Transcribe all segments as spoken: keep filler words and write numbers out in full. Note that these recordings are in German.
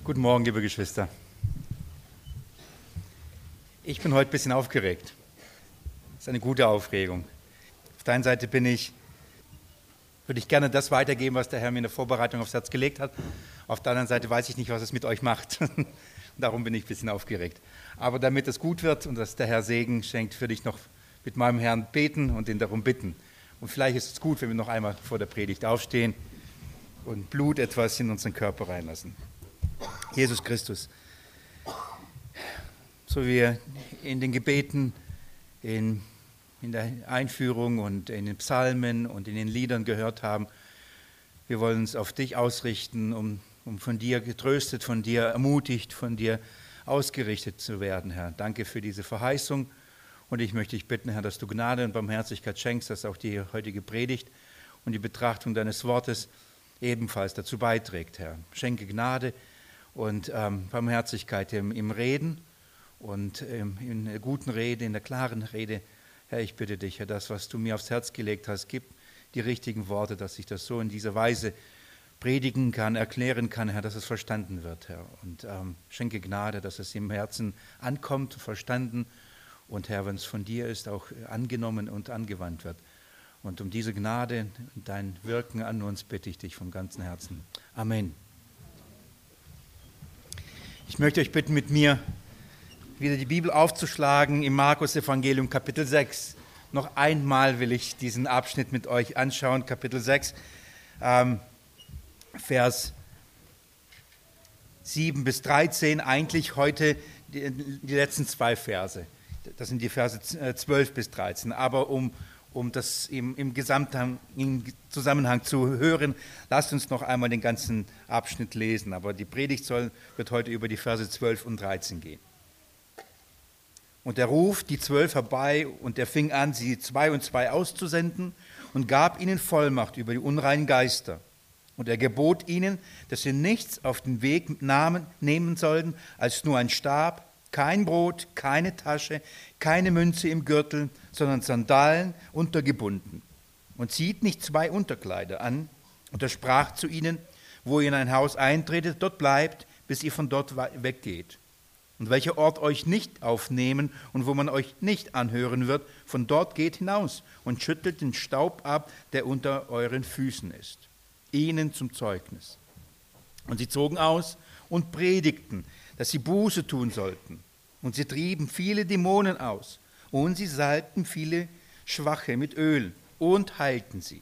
Guten Morgen, liebe Geschwister. Ich bin heute ein bisschen aufgeregt. Das ist eine gute Aufregung. Auf der einen Seite bin ich, würde ich gerne das weitergeben, was der Herr mir in der Vorbereitung aufs Herz gelegt hat. Auf der anderen Seite weiß ich nicht, was es mit euch macht. Darum bin ich ein bisschen aufgeregt. Aber damit es gut wird und dass der Herr Segen schenkt, würde ich noch mit meinem Herrn beten und ihn darum bitten. Und vielleicht ist es gut, wenn wir noch einmal vor der Predigt aufstehen und Blut etwas in unseren Körper reinlassen. Jesus Christus, so wie wir in den Gebeten, in, in der Einführung und in den Psalmen und in den Liedern gehört haben, wir wollen uns auf dich ausrichten, um, um von dir getröstet, von dir ermutigt, von dir ausgerichtet zu werden, Herr. Danke für diese Verheißung und ich möchte dich bitten, Herr, dass du Gnade und Barmherzigkeit schenkst, dass auch die heutige Predigt und die Betrachtung deines Wortes ebenfalls dazu beiträgt, Herr. Schenke Gnade und ähm, Barmherzigkeit im, im Reden und ähm, in der guten Rede, in der klaren Rede. Herr, ich bitte dich, Herr, das, was du mir aufs Herz gelegt hast, gib die richtigen Worte, dass ich das so in dieser Weise predigen kann, erklären kann, Herr, dass es verstanden wird, Herr. Und ähm, schenke Gnade, dass es im Herzen ankommt, verstanden und, Herr, wenn es von dir ist, auch angenommen und angewandt wird. Und um diese Gnade und dein Wirken an uns bitte ich dich vom ganzen Herzen. Amen. Ich möchte euch bitten, mit mir wieder die Bibel aufzuschlagen im Markus-Evangelium, Kapitel sechs. Noch einmal will ich diesen Abschnitt mit euch anschauen, Kapitel sechs, ähm, Vers sieben bis dreizehn, eigentlich heute die, die letzten zwei Verse. Das sind die Verse zwölf bis dreizehn, aber um Um das im, im Gesamten, im Zusammenhang zu hören, lasst uns noch einmal den ganzen Abschnitt lesen. Aber die Predigt soll, wird heute über die Verse zwölf und dreizehn gehen. Und er ruft die Zwölf herbei und er fing an, sie zwei und zwei auszusenden und gab ihnen Vollmacht über die unreinen Geister. Und er gebot ihnen, dass sie nichts auf den Weg nahmen, nehmen sollten, als nur ein Stab, kein Brot, keine Tasche, keine Münze im Gürtel, sondern Sandalen untergebunden. Und zieht nicht zwei Unterkleider an. Und er sprach zu ihnen, wo ihr in ein Haus eintretet, dort bleibt, bis ihr von dort weggeht. Und welcher Ort euch nicht aufnehmen und wo man euch nicht anhören wird, von dort geht hinaus und schüttelt den Staub ab, der unter euren Füßen ist. Ihnen zum Zeugnis. Und sie zogen aus und predigten, dass sie Buße tun sollten. Und sie trieben viele Dämonen aus. Und sie salbten viele Schwache mit Öl und heilten sie.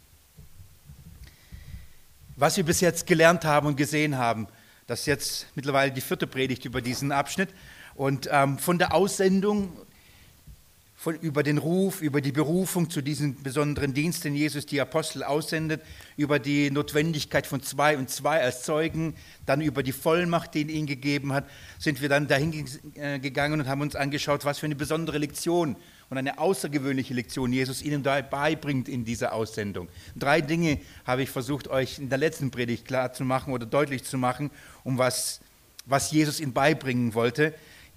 Was wir bis jetzt gelernt haben und gesehen haben, das ist jetzt mittlerweile die vierte Predigt über diesen Abschnitt. Und ähm, von der Aussendung, von, über den Ruf, über die Berufung zu diesem besonderen Dienst, den Jesus die Apostel aussendet, über die Notwendigkeit von zwei und zwei als Zeugen, dann über die Vollmacht, die ihn ihnen gegeben hat, sind wir dann dahin gegangen und haben uns angeschaut, was für eine besondere Lektion und eine außergewöhnliche Lektion Jesus ihnen dabei beibringt in dieser Aussendung. Drei Dinge habe ich versucht, euch in der letzten Predigt klar zu machen oder deutlich zu machen, um was, was Jesus ihnen beibringen wollte.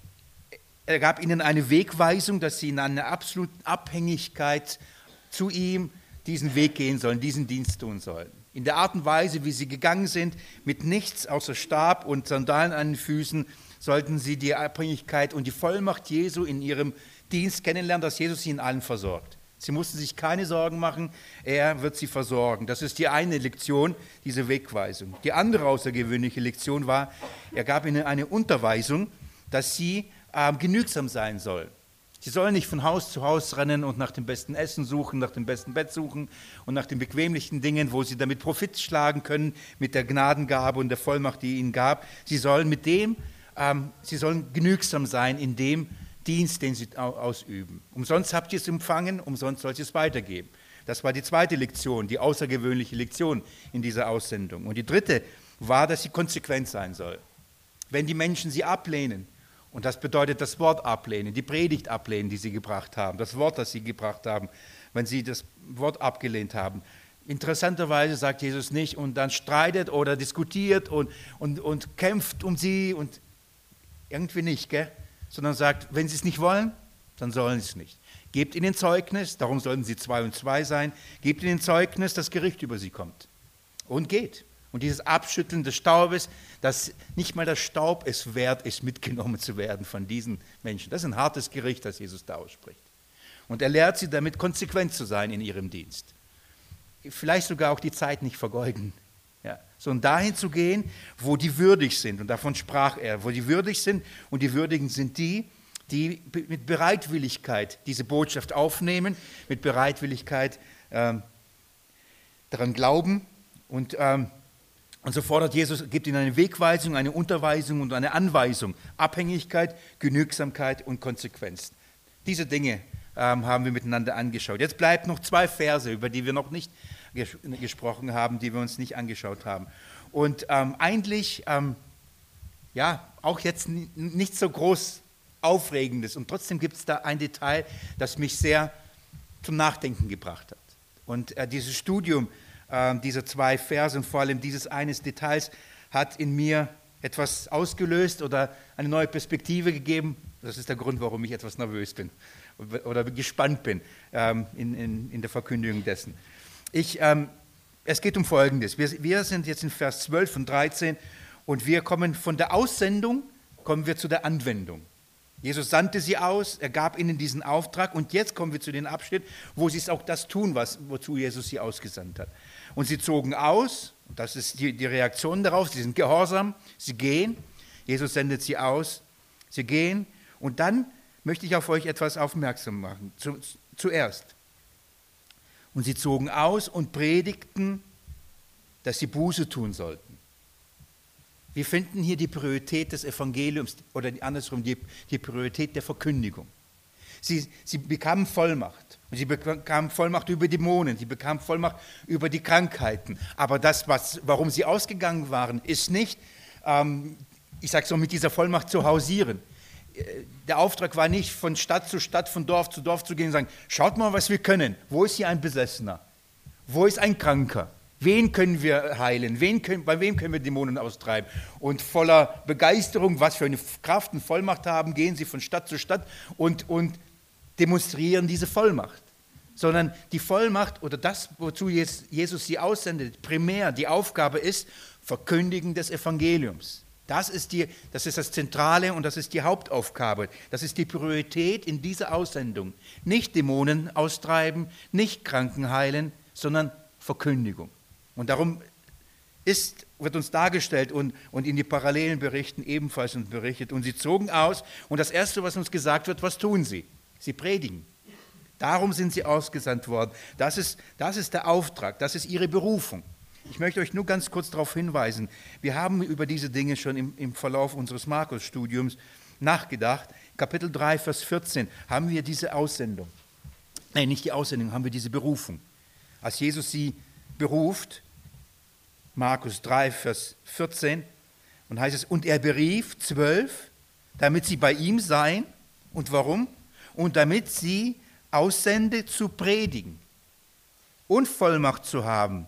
Er gab ihnen eine Wegweisung, dass sie in einer absoluten Abhängigkeit zu ihm diesen Weg gehen sollen, diesen Dienst tun sollen. In der Art und Weise, wie sie gegangen sind, mit nichts außer Stab und Sandalen an den Füßen, sollten sie die Abhängigkeit und die Vollmacht Jesu in ihrem Dienst kennenlernen, dass Jesus sie in allen versorgt. Sie mussten sich keine Sorgen machen, er wird sie versorgen. Das ist die eine Lektion, diese Wegweisung. Die andere außergewöhnliche Lektion war, er gab ihnen eine Unterweisung, dass sie äh, genügsam sein sollen. Sie sollen nicht von Haus zu Haus rennen und nach dem besten Essen suchen, nach dem besten Bett suchen und nach den bequemlichen Dingen, wo sie damit Profit schlagen können, mit der Gnadengabe und der Vollmacht, die ihnen gab. Sie sollen mit dem, ähm, sie sollen genügsam sein in dem Dienst, den sie ausüben. Umsonst habt ihr es empfangen, umsonst sollt ihr es weitergeben. Das war die zweite Lektion, die außergewöhnliche Lektion in dieser Aussendung. Und die dritte war, dass sie konsequent sein soll. Wenn die Menschen sie ablehnen, und das bedeutet das Wort ablehnen, die Predigt ablehnen, die sie gebracht haben, das Wort, das sie gebracht haben, wenn sie das Wort abgelehnt haben. Interessanterweise sagt Jesus nicht, und dann streitet oder diskutiert und, und, und kämpft um sie und irgendwie nicht, gell? Sondern sagt, wenn sie es nicht wollen, dann sollen sie es nicht. Gebt ihnen Zeugnis, darum sollten sie zwei und zwei sein, gebt ihnen Zeugnis, dass Gericht über sie kommt. Und geht. Und dieses Abschütteln des Staubes, dass nicht mal der Staub es wert ist, mitgenommen zu werden von diesen Menschen. Das ist ein hartes Gericht, das Jesus da ausspricht. Und er lehrt sie damit, konsequent zu sein in ihrem Dienst. Vielleicht sogar auch die Zeit nicht vergeuden. Ja, sondern dahin zu gehen, wo die würdig sind. Und davon sprach er, wo die würdig sind. Und die Würdigen sind die, die mit Bereitwilligkeit diese Botschaft aufnehmen, mit Bereitwilligkeit ähm, daran glauben. Und, ähm, und so fordert Jesus, gibt ihnen eine Wegweisung, eine Unterweisung und eine Anweisung. Abhängigkeit, Genügsamkeit und Konsequenz. Diese Dinge ähm, haben wir miteinander angeschaut. Jetzt bleibt noch zwei Verse, über die wir noch nicht ges- gesprochen haben, die wir uns nicht angeschaut haben. Und ähm, eigentlich, ähm, ja, auch jetzt n- nicht so groß Aufregendes. Und trotzdem gibt es da ein Detail, das mich sehr zum Nachdenken gebracht hat. Und äh, dieses Studium äh, dieser zwei Verse und vor allem dieses eines Details hat in mir etwas ausgelöst oder eine neue Perspektive gegeben. Das ist der Grund, warum ich etwas nervös bin oder gespannt bin ähm, in, in, in der Verkündigung dessen. Ich, ähm, es geht um Folgendes. Wir, wir sind jetzt in Vers zwölf und dreizehn und wir kommen von der Aussendung, kommen wir zu der Anwendung. Jesus sandte sie aus, er gab ihnen diesen Auftrag und jetzt kommen wir zu dem Abschnitt, wo sie es auch das tun, was, wozu Jesus sie ausgesandt hat. Und sie zogen aus, das ist die, die Reaktion darauf, sie sind gehorsam, sie gehen, Jesus sendet sie aus, sie gehen und dann möchte ich auf euch etwas aufmerksam machen. Zu, zuerst. Und sie zogen aus und predigten, dass sie Buße tun sollten. Wir finden hier die Priorität des Evangeliums oder andersrum die, die Priorität der Verkündigung. Sie, sie bekamen Vollmacht. Sie bekamen Vollmacht über Dämonen, sie bekamen Vollmacht über die Krankheiten. Aber das, was, warum sie ausgegangen waren, ist nicht, ähm, ich sage so, mit dieser Vollmacht zu hausieren. Der Auftrag war nicht, von Stadt zu Stadt, von Dorf zu Dorf zu gehen und sagen, schaut mal, was wir können. Wo ist hier ein Besessener? Wo ist ein Kranker? Wen können wir heilen? Wen können, bei wem können wir Dämonen austreiben? Und voller Begeisterung, was für eine Kraft und Vollmacht haben, gehen sie von Stadt zu Stadt und, und demonstrieren diese Vollmacht. Sondern die Vollmacht oder das, wozu Jesus sie aussendet, primär die Aufgabe ist, Verkündigen des Evangeliums. Das ist, die, das ist das Zentrale und das ist die Hauptaufgabe. Das ist die Priorität in dieser Aussendung. Nicht Dämonen austreiben, nicht Kranken heilen, sondern Verkündigung. Und darum ist, wird uns dargestellt und, und in die parallelen Berichten ebenfalls uns berichtet. Und sie zogen aus und das Erste, was uns gesagt wird, was tun sie? Sie predigen. Darum sind sie ausgesandt worden. Das ist, das ist der Auftrag, das ist ihre Berufung. Ich möchte euch nur ganz kurz darauf hinweisen, wir haben über diese Dinge schon im, im Verlauf unseres Markus-Studiums nachgedacht. Kapitel drei, Vers vierzehn haben wir diese Aussendung. Nein, nicht die Aussendung, haben wir diese Berufung. Als Jesus sie beruft, Markus drei, Vers vierzehn, und heißt es, und er berief zwölf, damit sie bei ihm seien. Und warum? Und damit sie aussende zu predigen und Vollmacht zu haben,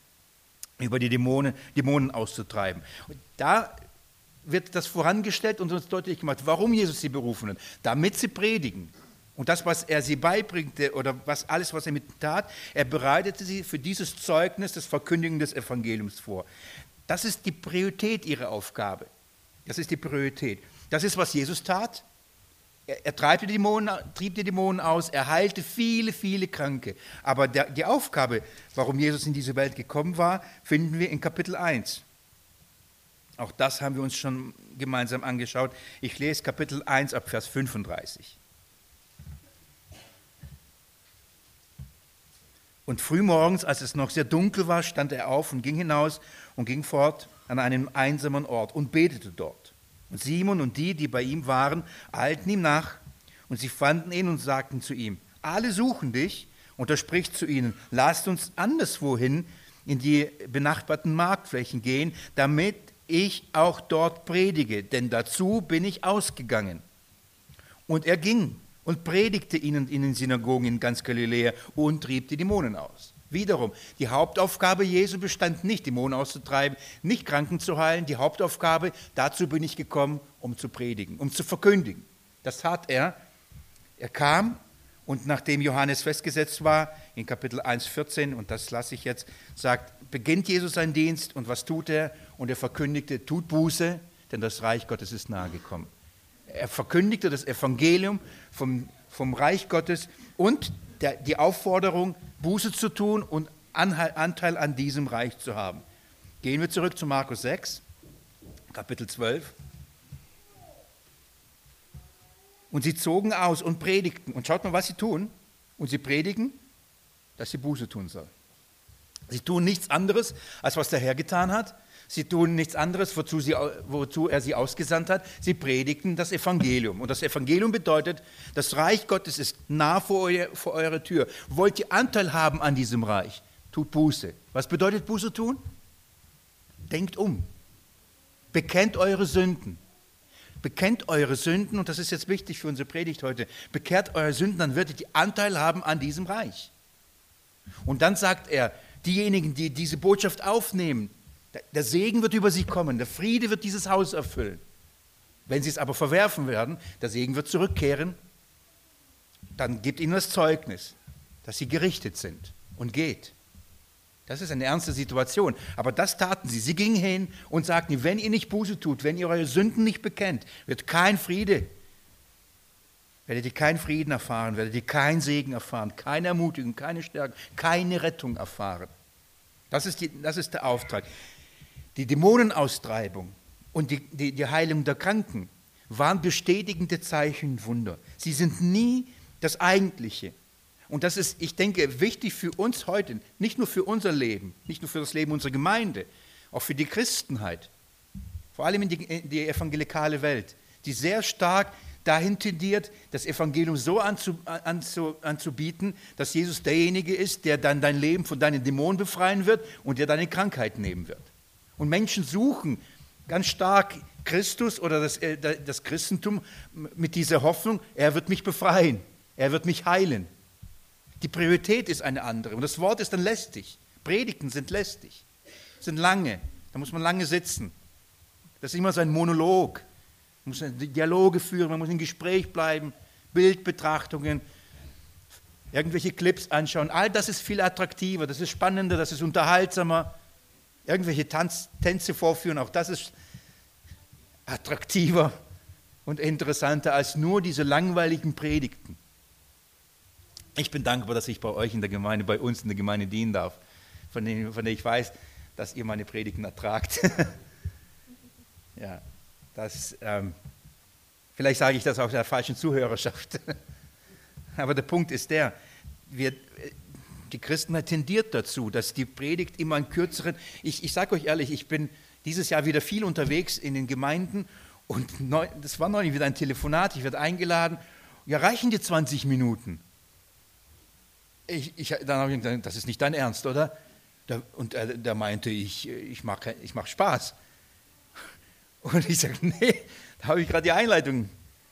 über die Dämonen, Dämonen auszutreiben. Und da wird das vorangestellt und uns deutlich gemacht, warum Jesus sie berufen hat. Damit sie predigen. Und das, was er sie beibringte oder was, alles, was er mit tat, er bereitete sie für dieses Zeugnis des Verkündigen des Evangeliums vor. Das ist die Priorität ihrer Aufgabe. Das ist die Priorität. Das ist, was Jesus tat. Er, er trieb, die Dämonen, trieb die Dämonen aus, er heilte viele, viele Kranke. Aber der, die Aufgabe, warum Jesus in diese Welt gekommen war, finden wir in Kapitel eins. Auch das haben wir uns schon gemeinsam angeschaut. Ich lese Kapitel eins ab Vers fünfunddreißig. Und frühmorgens, als es noch sehr dunkel war, stand er auf und ging hinaus und ging fort an einen einsamen Ort und betete dort. Und Simon und die, die bei ihm waren, eilten ihm nach und sie fanden ihn und sagten zu ihm, alle suchen dich. Und er spricht zu ihnen, lasst uns anderswohin in die benachbarten Marktflächen gehen, damit ich auch dort predige, denn dazu bin ich ausgegangen. Und er ging und predigte ihnen in den Synagogen in ganz Galiläa und trieb die Dämonen aus. Wiederum, die Hauptaufgabe Jesu bestand nicht, Dämonen auszutreiben, nicht Kranken zu heilen. Die Hauptaufgabe, dazu bin ich gekommen, um zu predigen, um zu verkündigen. Das tat er. Er kam Und nachdem Johannes festgesetzt war, in Kapitel eins, vierzehn, und das lasse ich jetzt, sagt, beginnt Jesus seinen Dienst und was tut er? Und er verkündigte, tut Buße, denn das Reich Gottes ist nahe gekommen. Er verkündigte das Evangelium vom, vom Reich Gottes und der, die Aufforderung, Buße zu tun und Anteil an diesem Reich zu haben. Gehen wir zurück zu Markus sechs, Kapitel zwölf. Und sie zogen aus und predigten. Und schaut mal, was sie tun. Und sie predigen, dass sie Buße tun soll. Sie tun nichts anderes, als was der Herr getan hat. Sie tun nichts anderes, wozu, sie, wozu er sie ausgesandt hat. Sie predigten das Evangelium. Und das Evangelium bedeutet, das Reich Gottes ist nah vor, euer, vor eurer Tür. Wollt ihr Anteil haben an diesem Reich? Tut Buße. Was bedeutet Buße tun? Denkt um. Bekennt eure Sünden. Bekennt eure Sünden, und das ist jetzt wichtig für unsere Predigt heute, bekehrt eure Sünden, dann werdet ihr Anteil haben an diesem Reich. Und dann sagt er, diejenigen, die diese Botschaft aufnehmen, der Segen wird über sie kommen, der Friede wird dieses Haus erfüllen. Wenn sie es aber verwerfen werden, der Segen wird zurückkehren, dann gebt ihnen das Zeugnis, dass sie gerichtet sind und geht. Das ist eine ernste Situation. Aber das taten sie. Sie gingen hin und sagten, wenn ihr nicht Buße tut, wenn ihr eure Sünden nicht bekennt, wird kein Friede, werdet ihr keinen Frieden erfahren, werdet ihr keinen Segen erfahren, keine Ermutigung, keine Stärke, keine Rettung erfahren. Das ist, die, das ist der Auftrag. Die Dämonenaustreibung und die, die, die Heilung der Kranken waren bestätigende Zeichen und Wunder. Sie sind nie das Eigentliche. Und das ist, ich denke, wichtig für uns heute, nicht nur für unser Leben, nicht nur für das Leben unserer Gemeinde, auch für die Christenheit, vor allem in die, in die evangelikale Welt, die sehr stark dahin tendiert, das Evangelium so anzu, anzu, anzubieten, dass Jesus derjenige ist, der dann dein Leben von deinen Dämonen befreien wird und der deine Krankheit nehmen wird. Und Menschen suchen ganz stark Christus oder das, das Christentum mit dieser Hoffnung, er wird mich befreien, er wird mich heilen. Die Priorität ist eine andere und das Wort ist dann lästig. Predigten sind lästig, sind lange, da muss man lange sitzen. Das ist immer so ein Monolog. Man muss Dialoge führen, man muss im Gespräch bleiben, Bildbetrachtungen, irgendwelche Clips anschauen. All das ist viel attraktiver, das ist spannender, das ist unterhaltsamer. Irgendwelche Tanz, Tänze vorführen, auch das ist attraktiver und interessanter als nur diese langweiligen Predigten. Ich bin dankbar, dass ich bei euch in der Gemeinde, bei uns in der Gemeinde dienen darf, von der, von der ich weiß, dass ihr meine Predigten ertragt. Ja, das, ähm, vielleicht sage ich das auch der falschen Zuhörerschaft. Aber der Punkt ist der, wir, die Christenheit tendiert dazu, dass die Predigt immer einen kürzeren, ich, ich sage euch ehrlich, ich bin dieses Jahr wieder viel unterwegs in den Gemeinden und neu, das war neulich wieder ein Telefonat, ich werde eingeladen, ja reichen dir zwanzig Minuten? Ich, ich, dann habe ich gesagt, das ist nicht dein Ernst, oder? Da, und er, der meinte, ich, ich mache ich mach Spaß. Und ich sage, nee, da habe ich gerade die Einleitung.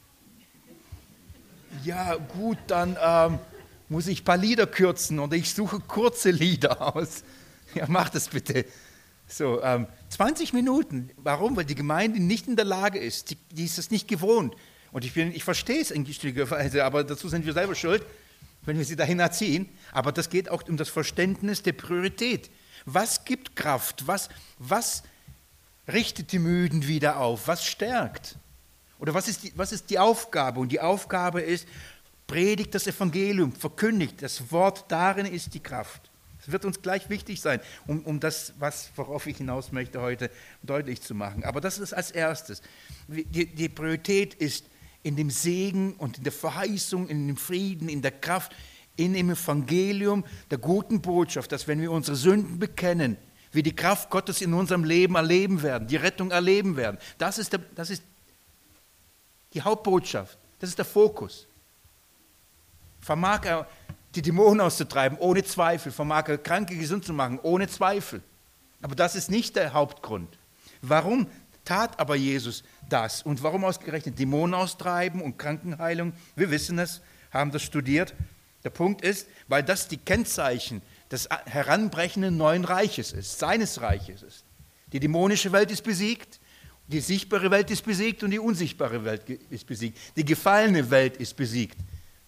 Ja gut, dann ähm, muss ich ein paar Lieder kürzen oder ich suche kurze Lieder aus. Ja, mach das bitte. So, ähm, zwanzig Minuten. Warum? Weil die Gemeinde nicht in der Lage ist. Die, die ist es nicht gewohnt. Und ich, bin, ich verstehe es in gewisser Weise, aber dazu sind wir selber schuld, wenn wir sie dahin erziehen. Aber das geht auch um das Verständnis der Priorität. Was gibt Kraft? Was, was richtet die Müden wieder auf? Was stärkt? Oder was ist, die, was ist die Aufgabe? Und die Aufgabe ist, predigt das Evangelium, verkündigt. Das Wort, darin ist die Kraft. Das wird uns gleich wichtig sein, um, um das, was, worauf ich hinaus möchte, heute deutlich zu machen. Aber das ist als erstes. Die, die Priorität ist in dem Segen und in der Verheißung, in dem Frieden, in der Kraft, in dem Evangelium, der guten Botschaft, dass wenn wir unsere Sünden bekennen, wir die Kraft Gottes in unserem Leben erleben werden, die Rettung erleben werden. Das ist, der, das ist die Hauptbotschaft, das ist der Fokus. Vermag er, die Dämonen auszutreiben, ohne Zweifel, vermag er, Kranke gesund zu machen, ohne Zweifel. Aber das ist nicht der Hauptgrund. Warum tat aber Jesus das? Und warum ausgerechnet Dämonen austreiben und Krankenheilung? Wir wissen es, haben das studiert. Der Punkt ist, weil das die Kennzeichen des heranbrechenden neuen Reiches ist, seines Reiches ist. Die dämonische Welt ist besiegt, die sichtbare Welt ist besiegt und die unsichtbare Welt ist besiegt. Die gefallene Welt ist besiegt.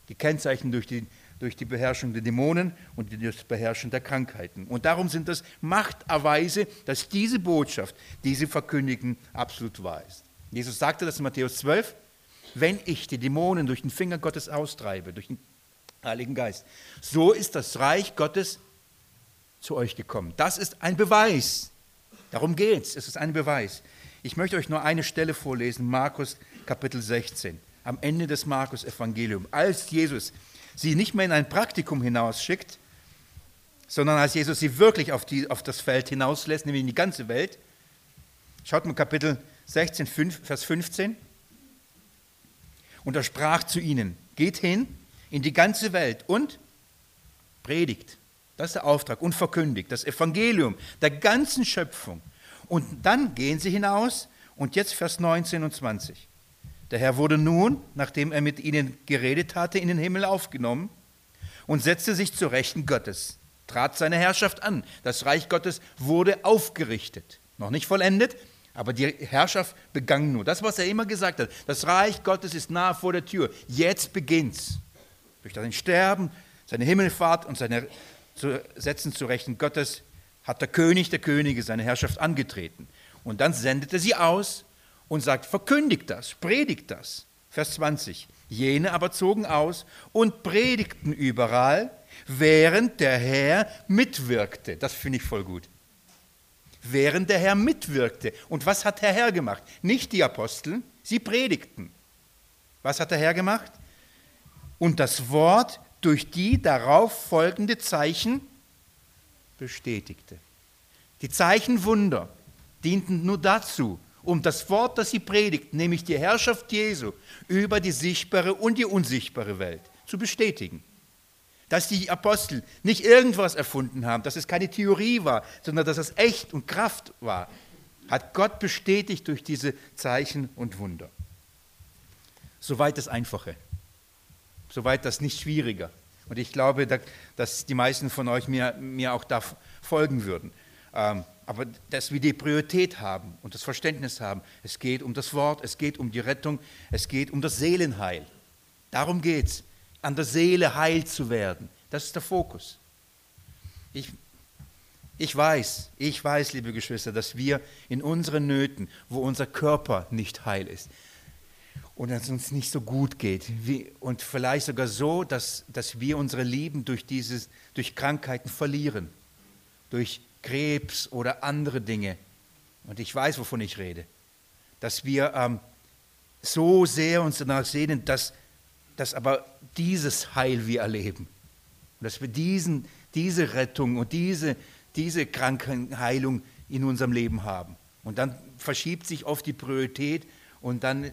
gekennzeichnet durch die, durch die Beherrschung der Dämonen und das Beherrschen der Krankheiten. Und darum sind das Machterweise, dass diese Botschaft, die sie verkündigen, absolut wahr ist. Jesus sagte das in Matthäus zwölf, wenn ich die Dämonen durch den Finger Gottes austreibe, durch den Heiligen Geist, so ist das Reich Gottes zu euch gekommen. Das ist ein Beweis. Darum geht es. Es ist ein Beweis. Ich möchte euch nur eine Stelle vorlesen, Markus Kapitel sechzehn, am Ende des Markus-Evangeliums. Als Jesus sie nicht mehr in ein Praktikum hinausschickt, sondern als Jesus sie wirklich auf, die, auf das Feld hinauslässt, nämlich in die ganze Welt. Schaut mal Kapitel sechzehn, Vers fünfzehn. Und er sprach zu ihnen, geht hin in die ganze Welt und predigt. Das ist der Auftrag und verkündigt das Evangelium der ganzen Schöpfung. Und dann gehen sie hinaus und jetzt Vers neunzehn und zwanzig. Der Herr wurde nun, nachdem er mit ihnen geredet hatte, in den Himmel aufgenommen und setzte sich zur Rechten Gottes, trat seine Herrschaft an. Das Reich Gottes wurde aufgerichtet. Noch nicht vollendet, aber die Herrschaft begann nur. Das, was er immer gesagt hat, das Reich Gottes ist nahe vor der Tür. Jetzt beginnt's. Durch sein Sterben, seine Himmelfahrt und seine Setzen zu Rechten Gottes hat der König der Könige seine Herrschaft angetreten. Und dann sendet er sie aus und sagt, verkündigt das, predigt das. Vers zwanzig. Jene aber zogen aus und predigten überall, während der Herr mitwirkte. Das finde ich voll gut. Während der Herr mitwirkte. Und was hat der Herr gemacht? Nicht die Apostel, sie predigten. Was hat der Herr gemacht? Und das Wort durch die darauf folgende Zeichen bestätigte. Die Zeichenwunder dienten nur dazu, um das Wort, das sie predigten, nämlich die Herrschaft Jesu über die sichtbare und die unsichtbare Welt, zu bestätigen. Dass die Apostel nicht irgendwas erfunden haben, dass es keine Theorie war, sondern dass es echt und Kraft war, hat Gott bestätigt durch diese Zeichen und Wunder. Soweit das Einfache, soweit das nicht schwieriger. Und ich glaube, dass die meisten von euch mir, mir auch da folgen würden. Aber dass wir die Priorität haben und das Verständnis haben, es geht um das Wort, es geht um die Rettung, es geht um das Seelenheil. Darum geht es, an der Seele heil zu werden. Das ist der Fokus. Ich, ich weiß, ich weiß, liebe Geschwister, dass wir in unseren Nöten, wo unser Körper nicht heil ist und es uns nicht so gut geht wie, und vielleicht sogar so, dass, dass wir unsere Lieben durch, dieses, durch Krankheiten verlieren, durch Krebs oder andere Dinge. Und ich weiß, wovon ich rede. Dass wir ähm, so sehr uns danach sehnen, dass, dass aber dieses Heil wir erleben. Und dass wir diesen, diese Rettung und diese, diese Krankenheilung in unserem Leben haben. Und dann verschiebt sich oft die Priorität und dann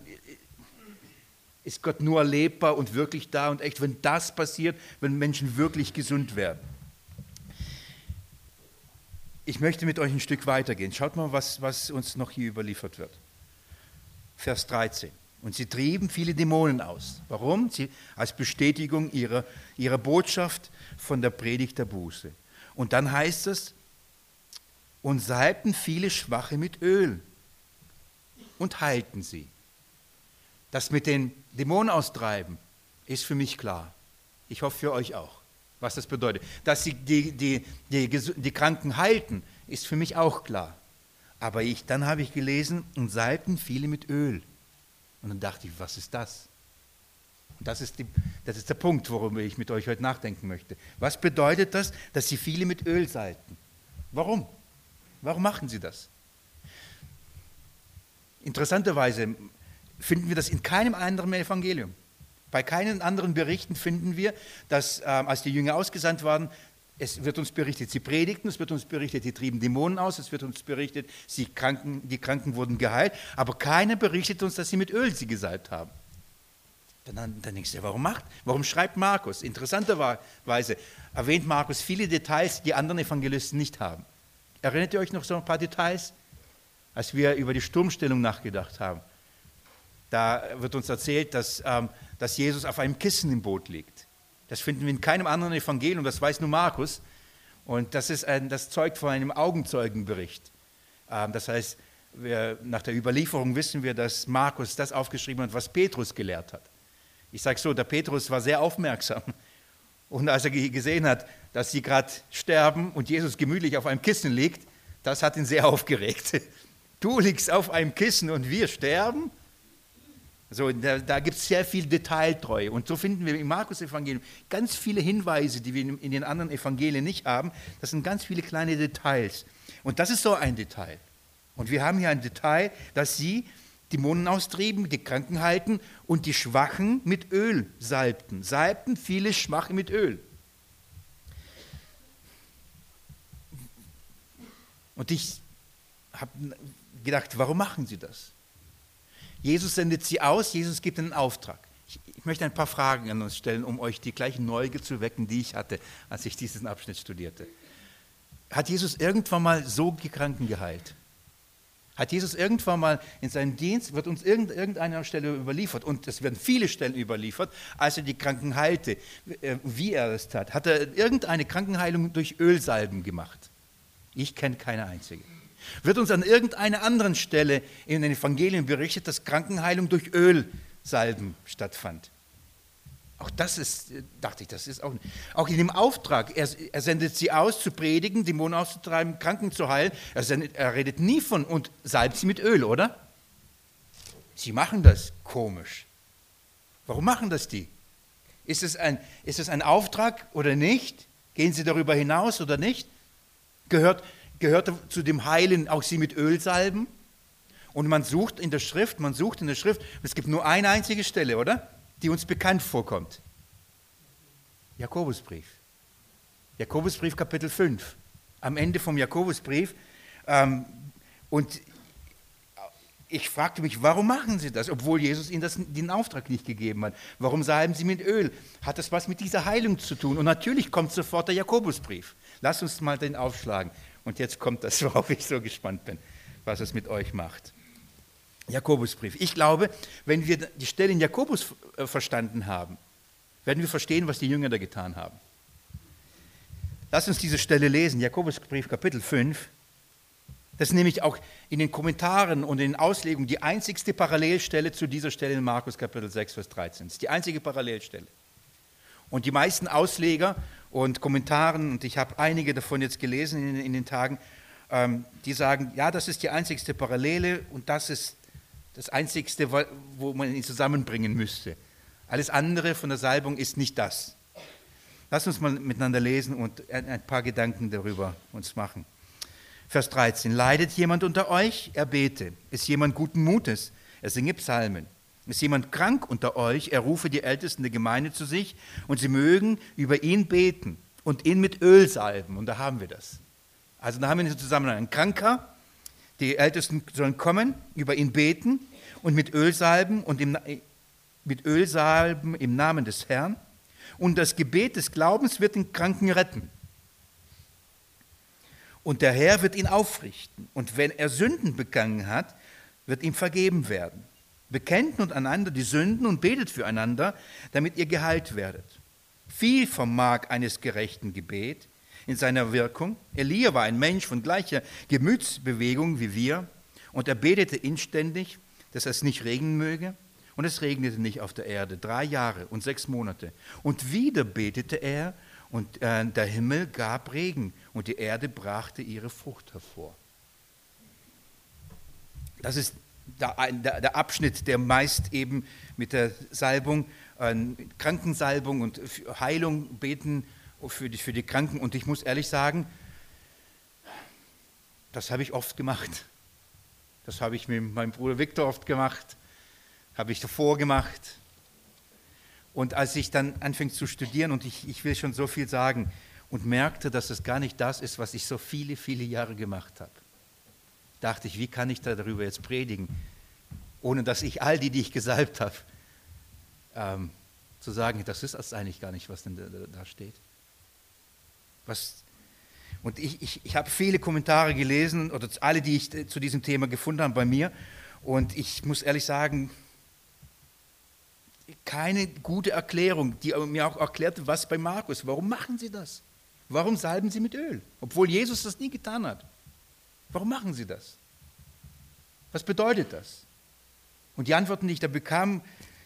ist Gott nur erlebbar und wirklich da und echt, wenn das passiert, wenn Menschen wirklich gesund werden. Ich möchte mit euch ein Stück weitergehen. Schaut mal, was, was uns noch hier überliefert wird. Vers dreizehn. Und sie trieben viele Dämonen aus. Warum? Sie, als Bestätigung ihrer, ihrer Botschaft von der Predigt der Buße. Und dann heißt es, und salbten viele Schwache mit Öl und heilten sie. Das mit den Dämonen austreiben ist für mich klar. Ich hoffe für euch auch, was das bedeutet. Dass sie die, die, die, die Kranken heilten, ist für mich auch klar. Aber ich, dann habe ich gelesen, und salbten viele mit Öl. Und dann dachte ich, was ist das? Und das ist, die, das ist der Punkt, worüber ich mit euch heute nachdenken möchte. Was bedeutet das, dass sie viele mit Öl salbten? Warum? Warum machen sie das? Interessanterweise finden wir das in keinem anderen Evangelium. Bei keinen anderen Berichten finden wir, dass ähm, als die Jünger ausgesandt waren, es wird uns berichtet, sie predigten, es wird uns berichtet, die trieben Dämonen aus, es wird uns berichtet, sie Kranken, die Kranken wurden geheilt, aber keiner berichtet uns, dass sie mit Öl sie gesalbt haben. Dann, dann denkst du, warum macht, warum schreibt Markus? Interessanterweise erwähnt Markus viele Details, die anderen Evangelisten nicht haben. Erinnert ihr euch noch so ein paar Details, als wir über die Sturmstellung nachgedacht haben? Da wird uns erzählt, dass, ähm, dass Jesus auf einem Kissen im Boot liegt. Das finden wir in keinem anderen Evangelium, das weiß nur Markus. Und das, ist ein, das zeugt von einem Augenzeugenbericht. Ähm, das heißt, wir, nach der Überlieferung wissen wir, dass Markus das aufgeschrieben hat, was Petrus gelehrt hat. Ich sage so, der Petrus war sehr aufmerksam. Und als er gesehen hat, dass sie gerade sterben und Jesus gemütlich auf einem Kissen liegt, das hat ihn sehr aufgeregt. Du liegst auf einem Kissen und wir sterben? So, da da gibt es sehr viel Detailtreue. Und so finden wir im Markus-Evangelium ganz viele Hinweise, die wir in den anderen Evangelien nicht haben. Das sind ganz viele kleine Details. Und das ist so ein Detail. Und wir haben hier ein Detail, dass sie Dämonen austrieben, die Kranken halten und die Schwachen mit Öl salbten. Salbten viele Schwache mit Öl. Und ich habe gedacht, warum machen sie das? Jesus sendet sie aus, Jesus gibt einen Auftrag. Ich, ich möchte ein paar Fragen an uns stellen, um euch die gleiche Neugier zu wecken, die ich hatte, als ich diesen Abschnitt studierte. Hat Jesus irgendwann mal so die Kranken geheilt? Hat Jesus irgendwann mal in seinem Dienst, wird uns irgendeiner Stelle überliefert, und es werden viele Stellen überliefert, als er die Kranken heilte, wie er das tat. Hat er irgendeine Krankenheilung durch Ölsalben gemacht? Ich kenne keine einzige. Wird uns an irgendeiner anderen Stelle in den Evangelien berichtet, dass Krankenheilung durch Ölsalben stattfand? Auch das ist, dachte ich, das ist auch, auch in dem Auftrag, er, er sendet sie aus, zu predigen, Dämonen auszutreiben, Kranken zu heilen. Er, sendet, er redet nie von und salbt sie mit Öl, oder? Sie machen das komisch. Warum machen das die? Ist es ein, ist es ein Auftrag oder nicht? Gehen sie darüber hinaus oder nicht? Gehört, gehört zu dem Heilen auch sie mit Öl salben? Und man sucht in der Schrift, man sucht in der Schrift, es gibt nur eine einzige Stelle, oder? Die uns bekannt vorkommt. Jakobusbrief. Jakobusbrief Kapitel fünf. Am Ende vom Jakobusbrief. Ähm, und ich fragte mich, warum machen sie das, obwohl Jesus ihnen das, den Auftrag nicht gegeben hat? Warum salben sie mit Öl? Hat das was mit dieser Heilung zu tun? Und natürlich kommt sofort der Jakobusbrief. Lass uns mal den aufschlagen. Und jetzt kommt das, worauf ich so gespannt bin, was es mit euch macht. Jakobusbrief. Ich glaube, wenn wir die Stelle in Jakobus verstanden haben, werden wir verstehen, was die Jünger da getan haben. Lass uns diese Stelle lesen, Jakobusbrief Kapitel fünf. Das ist nämlich auch in den Kommentaren und in den Auslegungen die einzigste Parallelstelle zu dieser Stelle in Markus Kapitel sechs, Vers dreizehn. Das ist die einzige Parallelstelle. Und die meisten Ausleger und Kommentaren, und ich habe einige davon jetzt gelesen in, in den Tagen, ähm, die sagen, ja, das ist die einzigste Parallele und das ist das Einzigste, wo man ihn zusammenbringen müsste. Alles andere von der Salbung ist nicht das. Lass uns mal miteinander lesen und ein paar Gedanken darüber uns machen. Vers dreizehn. Leidet jemand unter euch? Er bete. Ist jemand guten Mutes? Er singe Psalmen. Ist jemand krank unter euch? Er rufe die Ältesten der Gemeinde zu sich und sie mögen über ihn beten und ihn mit Öl salben. Und da haben wir das. Also da haben wir den Zusammenhang. Ein Kranker, die Ältesten sollen kommen, über ihn beten und mit Öl salben und im, mit Öl salben im Namen des Herrn. Und das Gebet des Glaubens wird den Kranken retten. Und der Herr wird ihn aufrichten. Und wenn er Sünden begangen hat, wird ihm vergeben werden. Bekennt nun einander die Sünden und betet füreinander, damit ihr geheilt werdet. Viel vermag eines gerechten Gebet in seiner Wirkung. Elia war ein Mensch von gleicher Gemütsbewegung wie wir und er betete inständig, dass es nicht regnen möge, und es regnete nicht auf der Erde, drei Jahre und sechs Monate. Und wieder betete er und äh, der Himmel gab Regen und die Erde brachte ihre Frucht hervor. Das ist der, der, der Abschnitt, der meist eben mit der Salbung, äh, Krankensalbung und Heilung beten Für die, für die Kranken. Und ich muss ehrlich sagen, das habe ich oft gemacht. Das habe ich mit meinem Bruder Viktor oft gemacht, habe ich davor gemacht. Und als ich dann anfing zu studieren, und ich, ich will schon so viel sagen, und merkte, dass es gar nicht das ist, was ich so viele, viele Jahre gemacht habe, dachte ich, wie kann ich da darüber jetzt predigen, ohne dass ich all die, die ich gesalbt habe, ähm, zu sagen, das ist das eigentlich gar nicht, was denn da, da steht. Was, und ich, ich, ich habe viele Kommentare gelesen, oder alle, die ich zu diesem Thema gefunden habe bei mir, und ich muss ehrlich sagen, keine gute Erklärung, die mir auch erklärte, was bei Markus, warum machen sie das? Warum salben sie mit Öl? Obwohl Jesus das nie getan hat. Warum machen sie das? Was bedeutet das? Und die Antworten, die ich da bekam,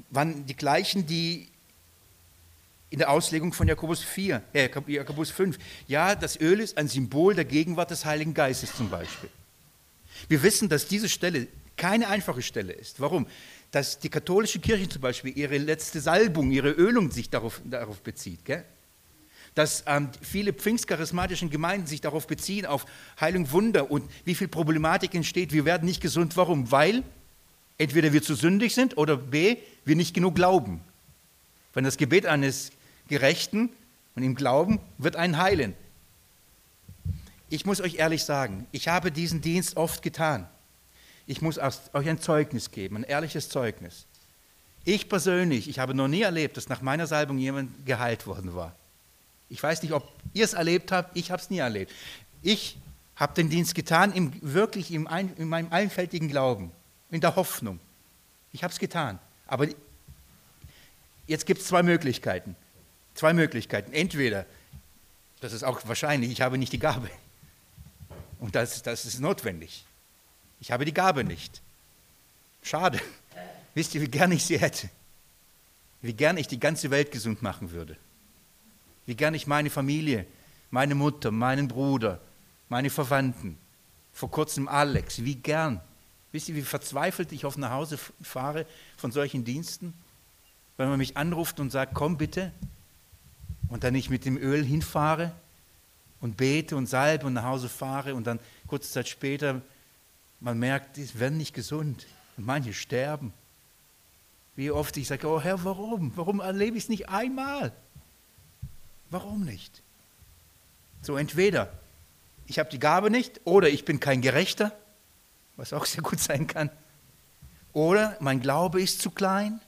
waren die gleichen, die in der Auslegung von Jakobus vier, äh, Jakobus fünf, ja, das Öl ist ein Symbol der Gegenwart des Heiligen Geistes zum Beispiel. Wir wissen, dass diese Stelle keine einfache Stelle ist. Warum? Dass die katholische Kirche zum Beispiel ihre letzte Salbung, ihre Ölung sich darauf, darauf bezieht. Gell? Dass ähm, viele pfingstcharismatischen Gemeinden sich darauf beziehen, auf Heilung, Wunder und wie viel Problematik entsteht. Wir werden nicht gesund. Warum? Weil entweder wir zu sündig sind oder b, wir nicht genug glauben. Wenn das Gebet eines Gerechten und ihm glauben, wird einen heilen. Ich muss euch ehrlich sagen, ich habe diesen Dienst oft getan. Ich muss euch ein Zeugnis geben, ein ehrliches Zeugnis. Ich persönlich, ich habe noch nie erlebt, dass nach meiner Salbung jemand geheilt worden war. Ich weiß nicht, ob ihr es erlebt habt, ich habe es nie erlebt. Ich habe den Dienst getan, im, wirklich im ein, in meinem einfältigen Glauben, in der Hoffnung. Ich habe es getan. Aber jetzt gibt es zwei Möglichkeiten. Zwei Möglichkeiten. Entweder, das ist auch wahrscheinlich, ich habe nicht die Gabe. Und das, das ist notwendig. Ich habe die Gabe nicht. Schade. Wisst ihr, wie gern ich sie hätte? Wie gern ich die ganze Welt gesund machen würde. Wie gern ich meine Familie, meine Mutter, meinen Bruder, meine Verwandten, vor kurzem Alex, wie gern. Wisst ihr, wie verzweifelt ich oft nach Hause fahre von solchen Diensten? Wenn man mich anruft und sagt, komm bitte, und dann ich mit dem Öl hinfahre und bete und salbe und nach Hause fahre und dann kurze Zeit später, man merkt, die werden nicht gesund und manche sterben. Wie oft ich sage, oh Herr, warum? Warum erlebe ich es nicht einmal? Warum nicht? So, entweder ich habe die Gabe nicht oder ich bin kein Gerechter, was auch sehr gut sein kann, oder mein Glaube ist zu klein.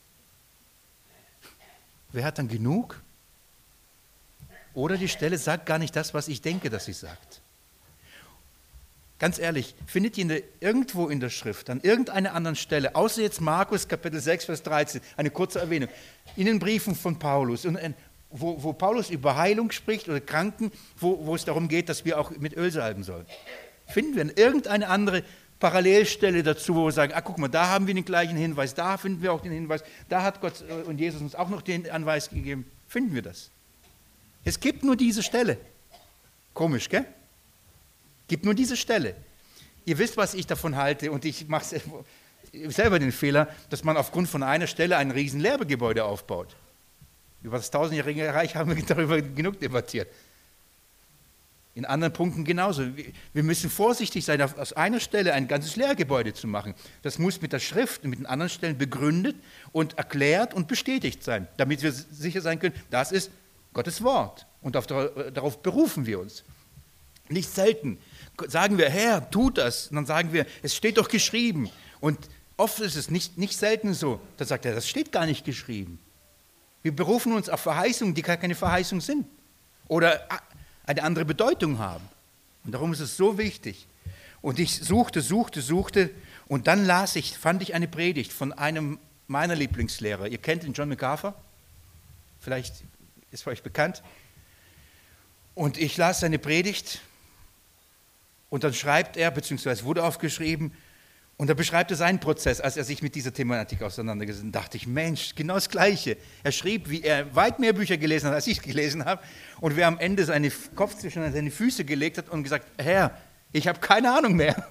Wer hat dann genug? Oder die Stelle sagt gar nicht das, was ich denke, dass sie sagt. Ganz ehrlich, findet ihr in der, irgendwo in der Schrift, an irgendeiner anderen Stelle, außer jetzt Markus Kapitel sechs, Vers dreizehn, eine kurze Erwähnung, in den Briefen von Paulus, wo, wo Paulus über Heilung spricht oder Kranken, wo, wo es darum geht, dass wir auch mit Öl salben sollen. Finden wir irgendeine andere Parallelstelle dazu, wo wir sagen, ah, guck mal, da haben wir den gleichen Hinweis, da finden wir auch den Hinweis, da hat Gott und Jesus uns auch noch den Anweis gegeben. Finden wir das? Es gibt nur diese Stelle. Komisch, gell? Es gibt nur diese Stelle. Ihr wisst, was ich davon halte und ich mache selber den Fehler, dass man aufgrund von einer Stelle ein riesen Lehrgebäude aufbaut. Über das tausendjährige Reich haben wir darüber genug debattiert. In anderen Punkten genauso. Wir müssen vorsichtig sein, aus einer Stelle ein ganzes Lehrgebäude zu machen. Das muss mit der Schrift und mit den anderen Stellen begründet und erklärt und bestätigt sein, damit wir sicher sein können, das ist Gottes Wort und auf, darauf berufen wir uns. Nicht selten sagen wir, Herr, tu das. Und dann sagen wir, es steht doch geschrieben. Und oft ist es nicht, nicht selten so. Da sagt er, das steht gar nicht geschrieben. Wir berufen uns auf Verheißungen, die gar keine Verheißung sind. Oder eine andere Bedeutung haben. Und darum ist es so wichtig. Und ich suchte, suchte, suchte und dann las ich, fand ich eine Predigt von einem meiner Lieblingslehrer. Ihr kennt ihn, John MacArthur? Vielleicht ist euch bekannt. Und ich las seine Predigt und dann schreibt er, beziehungsweise wurde aufgeschrieben, und da beschreibt er seinen Prozess, als er sich mit dieser Thematik auseinandergesetzt hat. Da dachte ich, Mensch, genau das Gleiche. Er schrieb, wie er weit mehr Bücher gelesen hat, als ich gelesen habe, und wer am Ende seinen Kopf zwischen seine Füße gelegt hat und gesagt, Herr, ich habe keine Ahnung mehr.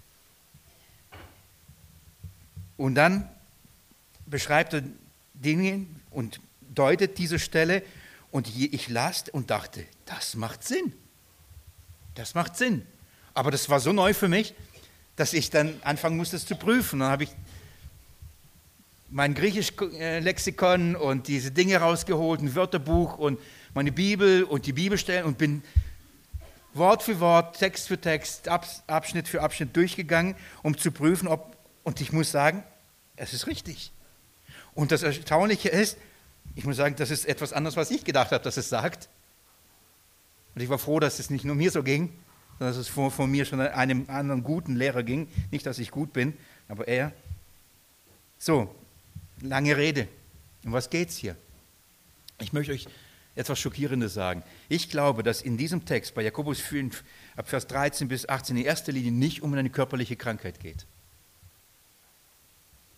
Und dann beschreibt er Dinge und deutet diese Stelle, und ich las und dachte, das macht Sinn. Das macht Sinn. Aber das war so neu für mich, dass ich dann anfangen musste, es zu prüfen. Dann habe ich mein Griechisch-Lexikon und diese Dinge rausgeholt, ein Wörterbuch und meine Bibel und die Bibelstellen und bin Wort für Wort, Text für Text, Abschnitt für Abschnitt durchgegangen, um zu prüfen, ob, und ich muss sagen, es ist richtig. Und das Erstaunliche ist, ich muss sagen, das ist etwas anderes, was ich gedacht habe, dass es sagt. Und ich war froh, dass es nicht nur mir so ging, sondern dass es von, von mir schon einem anderen guten Lehrer ging. Nicht, dass ich gut bin, aber er. So, lange Rede. Um was geht's hier? Ich möchte euch etwas Schockierendes sagen. Ich glaube, dass in diesem Text bei Jakobus fünf, ab Vers dreizehn bis achtzehn in erster Linie nicht um eine körperliche Krankheit geht.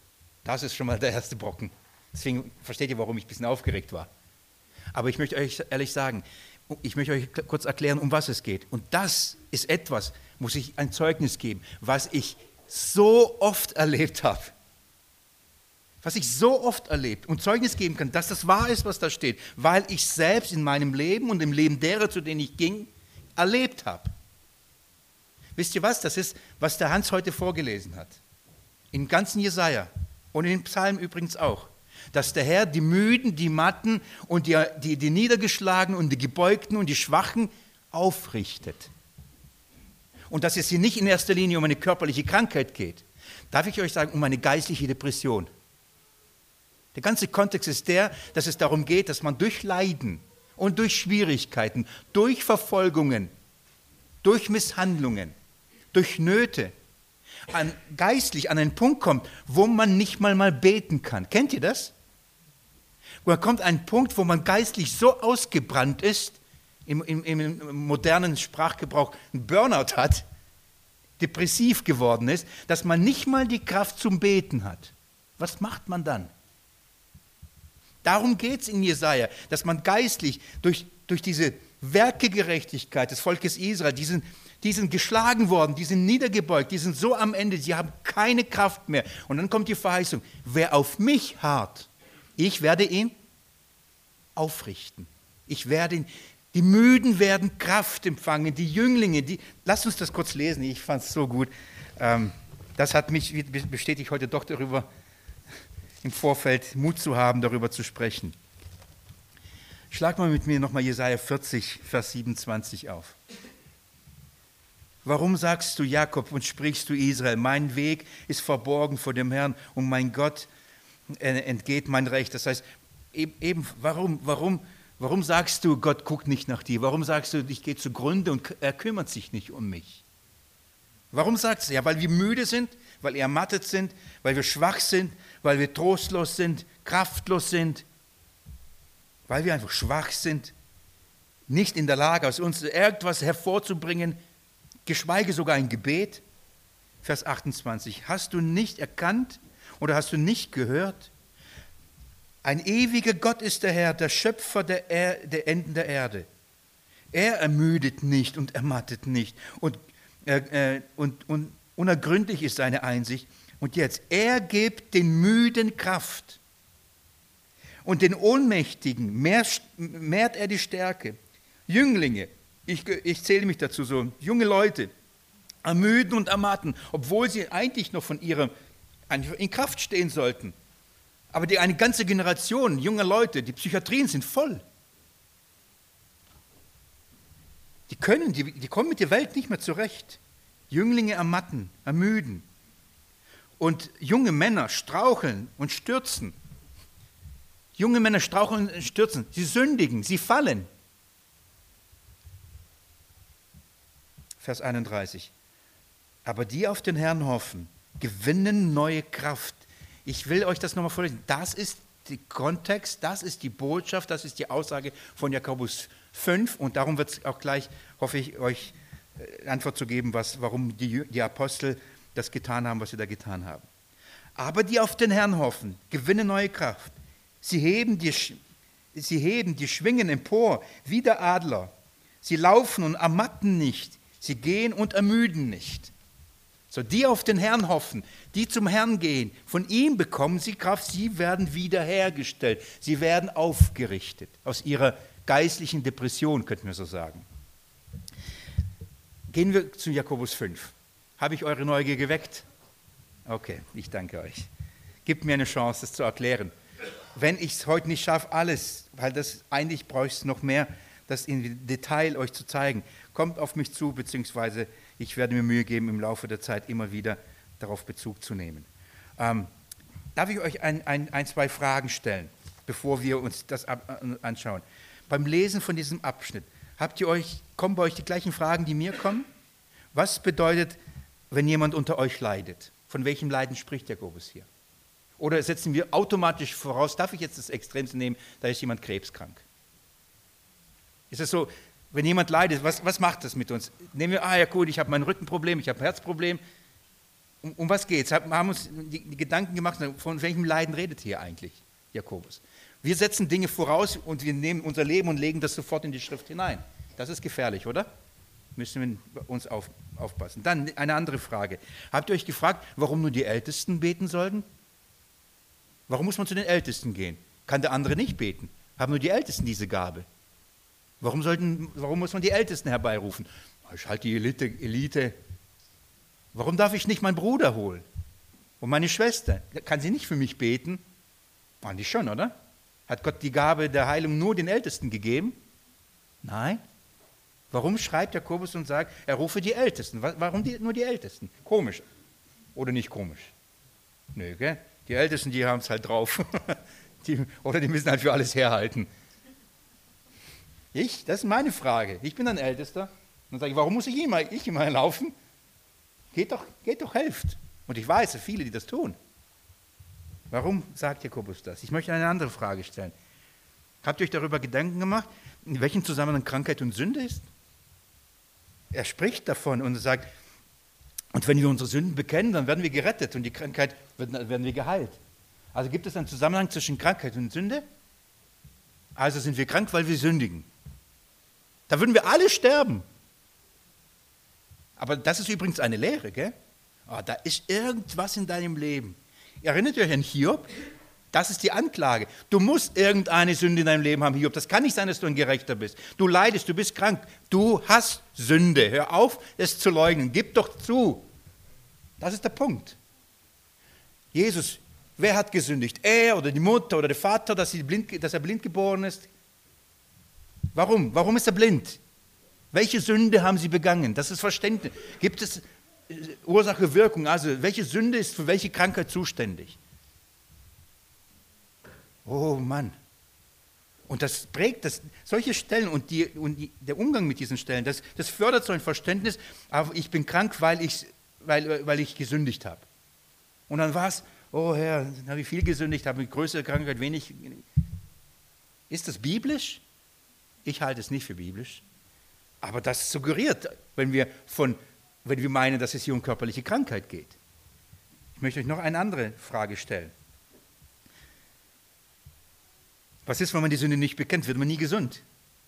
Das ist schon mal der erste Brocken. Deswegen versteht ihr, warum ich ein bisschen aufgeregt war. Aber ich möchte euch ehrlich sagen, ich möchte euch kurz erklären, um was es geht. Und das ist etwas, muss ich ein Zeugnis geben, was ich so oft erlebt habe. Was ich so oft erlebt und Zeugnis geben kann, dass das wahr ist, was da steht, weil ich selbst in meinem Leben und im Leben derer, zu denen ich ging, erlebt habe. Wisst ihr was? Das ist, was der Hans heute vorgelesen hat. Im ganzen Jesaja und in den Psalmen übrigens auch. Dass der Herr die Müden, die Matten und die, die, die Niedergeschlagenen und die Gebeugten und die Schwachen aufrichtet. Und dass es hier nicht in erster Linie um eine körperliche Krankheit geht. Darf ich euch sagen, um eine geistliche Depression. Der ganze Kontext ist der, dass es darum geht, dass man durch Leiden und durch Schwierigkeiten, durch Verfolgungen, durch Misshandlungen, durch Nöte, an, geistlich an einen Punkt kommt, wo man nicht mal mal beten kann. Kennt ihr das? Wo kommt ein Punkt, wo man geistlich so ausgebrannt ist, im, im, im modernen Sprachgebrauch einen Burnout hat, depressiv geworden ist, dass man nicht mal die Kraft zum Beten hat. Was macht man dann? Darum geht es in Jesaja, dass man geistlich durch, durch diese Werkegerechtigkeit des Volkes Israel, die sind, die sind geschlagen worden, die sind niedergebeugt, die sind so am Ende, sie haben keine Kraft mehr. Und dann kommt die Verheißung, wer auf mich harrt, ich werde ihn aufrichten. Ich werde ihn, die Müden werden Kraft empfangen, die Jünglinge, die, lasst uns das kurz lesen, ich fand es so gut. Das hat mich bestätigt heute doch darüber, im Vorfeld Mut zu haben, darüber zu sprechen. Schlag mal mit mir nochmal Jesaja vierzig, Vers siebenundzwanzig auf. Warum sagst du Jakob und sprichst du Israel, mein Weg ist verborgen vor dem Herrn und mein Gott entgeht mein Recht. Das heißt, eben, warum, warum, warum sagst du, Gott guckt nicht nach dir? Warum sagst du, ich gehe zugrunde und er kümmert sich nicht um mich? Warum sagst du? Ja, weil wir müde sind, weil wir ermattet sind, weil wir schwach sind, weil wir trostlos sind, kraftlos sind, weil wir einfach schwach sind, nicht in der Lage, aus uns irgendwas hervorzubringen, geschweige sogar ein Gebet. Vers achtundzwanzig, hast du nicht erkannt oder hast du nicht gehört? Ein ewiger Gott ist der Herr, der Schöpfer der, er- der Enden der Erde. Er ermüdet nicht und ermattet nicht und, äh, und, und unergründlich ist seine Einsicht. Und jetzt, er gibt den Müden Kraft und den Ohnmächtigen mehrt, mehrt er die Stärke. Jünglinge, ich, ich zähle mich dazu so, junge Leute, ermüden und ermatten, obwohl sie eigentlich noch von ihrem in Kraft stehen sollten. Aber die, eine ganze Generation junger Leute, die Psychiatrien sind voll. Die können, die, die kommen mit der Welt nicht mehr zurecht. Jünglinge ermatten, ermüden. Und junge Männer straucheln und stürzen. Junge Männer straucheln und stürzen. Sie sündigen, sie fallen. Vers einunddreißig. Aber die auf den Herrn hoffen, gewinnen neue Kraft. Ich will euch das nochmal vorlesen. Das ist der Kontext, das ist die Botschaft, das ist die Aussage von Jakobus fünf. Und darum wird es auch gleich, hoffe ich, euch Antwort zu geben, was, warum die, die Apostel das getan haben, was sie da getan haben. Aber die auf den Herrn hoffen, gewinnen neue Kraft. Sie heben die, sie heben die Schwingen empor wie der Adler. Sie laufen und ermatten nicht. Sie gehen und ermüden nicht. So, die auf den Herrn hoffen, die zum Herrn gehen, von ihm bekommen sie Kraft, sie werden wiederhergestellt, sie werden aufgerichtet aus ihrer geistlichen Depression, könnten wir so sagen. Gehen wir zu Jakobus fünf. Habe ich eure Neugier geweckt? Okay, ich danke euch. Gebt mir eine Chance, das zu erklären. Wenn ich es heute nicht schaffe, alles, weil das eigentlich brauche ich es noch mehr, das im Detail euch zu zeigen, kommt auf mich zu, beziehungsweise ich werde mir Mühe geben, im Laufe der Zeit immer wieder darauf Bezug zu nehmen. Ähm, darf ich euch ein, ein, ein, zwei Fragen stellen, bevor wir uns das ab, anschauen? Beim Lesen von diesem Abschnitt, habt ihr euch, kommen bei euch die gleichen Fragen, die mir kommen? Was bedeutet, wenn jemand unter euch leidet? Von welchem Leiden spricht Jakobus hier? Oder setzen wir automatisch voraus, darf ich jetzt das Extremste nehmen, da ist jemand krebskrank? Ist es so, wenn jemand leidet, was, was macht das mit uns? Nehmen wir, ah ja gut, ich habe mein Rückenproblem, ich habe ein Herzproblem. um, um was geht es? Wir haben uns die, die Gedanken gemacht, von welchem Leiden redet hier eigentlich Jakobus? Wir setzen Dinge voraus und wir nehmen unser Leben und legen das sofort in die Schrift hinein. Das ist gefährlich, oder? Müssen wir uns auf, aufpassen. Dann eine andere Frage. Habt ihr euch gefragt, warum nur die Ältesten beten sollten? Warum muss man zu den Ältesten gehen? Kann der andere nicht beten? Haben nur die Ältesten diese Gabe? Warum, sollten, warum muss man die Ältesten herbeirufen? Ich halte die Elite, Elite. Warum darf ich nicht meinen Bruder holen? Und meine Schwester? Kann sie nicht für mich beten? Eigentlich schon, oder? Hat Gott die Gabe der Heilung nur den Ältesten gegeben? Nein. Warum schreibt Jakobus und sagt, er rufe die Ältesten? Warum die, nur die Ältesten? Komisch. Oder nicht komisch? Nö, gell? Die Ältesten, die haben es halt drauf. die, oder die müssen halt für alles herhalten. Ich? Das ist meine Frage. Ich bin ein Ältester. Dann sage ich, warum muss ich immer, ich immer laufen? Geht doch, geht doch, helft. Und ich weiß, viele, die das tun. Warum sagt Jakobus das? Ich möchte eine andere Frage stellen. Habt ihr euch darüber Gedanken gemacht, in welchem Zusammenhang Krankheit und Sünde ist? Er spricht davon und sagt, und wenn wir unsere Sünden bekennen, dann werden wir gerettet und die Krankheit werden, werden wir geheilt. Also gibt es einen Zusammenhang zwischen Krankheit und Sünde? Also sind wir krank, weil wir sündigen. Da würden wir alle sterben. Aber das ist übrigens eine Lehre, gell? Oh, da ist irgendwas in deinem Leben. Erinnert ihr euch an Hiob? Das ist die Anklage. Du musst irgendeine Sünde in deinem Leben haben, Hiob. Das kann nicht sein, dass du ein Gerechter bist. Du leidest, du bist krank. Du hast Sünde. Hör auf, es zu leugnen. Gib doch zu. Das ist der Punkt. Jesus, wer hat gesündigt? Er oder die Mutter oder der Vater, dass, sie blind, dass er blind geboren ist? Warum? Warum ist er blind? Welche Sünde haben sie begangen? Das ist Verständnis. Gibt es Ursache, Wirkung? Also welche Sünde ist für welche Krankheit zuständig? Oh Mann. Und das prägt das, solche Stellen und, die, und die, der Umgang mit diesen Stellen, das, das fördert so ein Verständnis, aber ich bin krank, weil ich, weil, weil ich gesündigt habe. Und dann war es, oh Herr, dann habe ich viel gesündigt, habe eine größere Krankheit, wenig. Ist das biblisch? Ich halte es nicht für biblisch. Aber das suggeriert, wenn wir, von, wenn wir meinen, dass es hier um körperliche Krankheit geht. Ich möchte euch noch eine andere Frage stellen. Was ist, wenn man die Sünde nicht bekennt? Wird man nie gesund?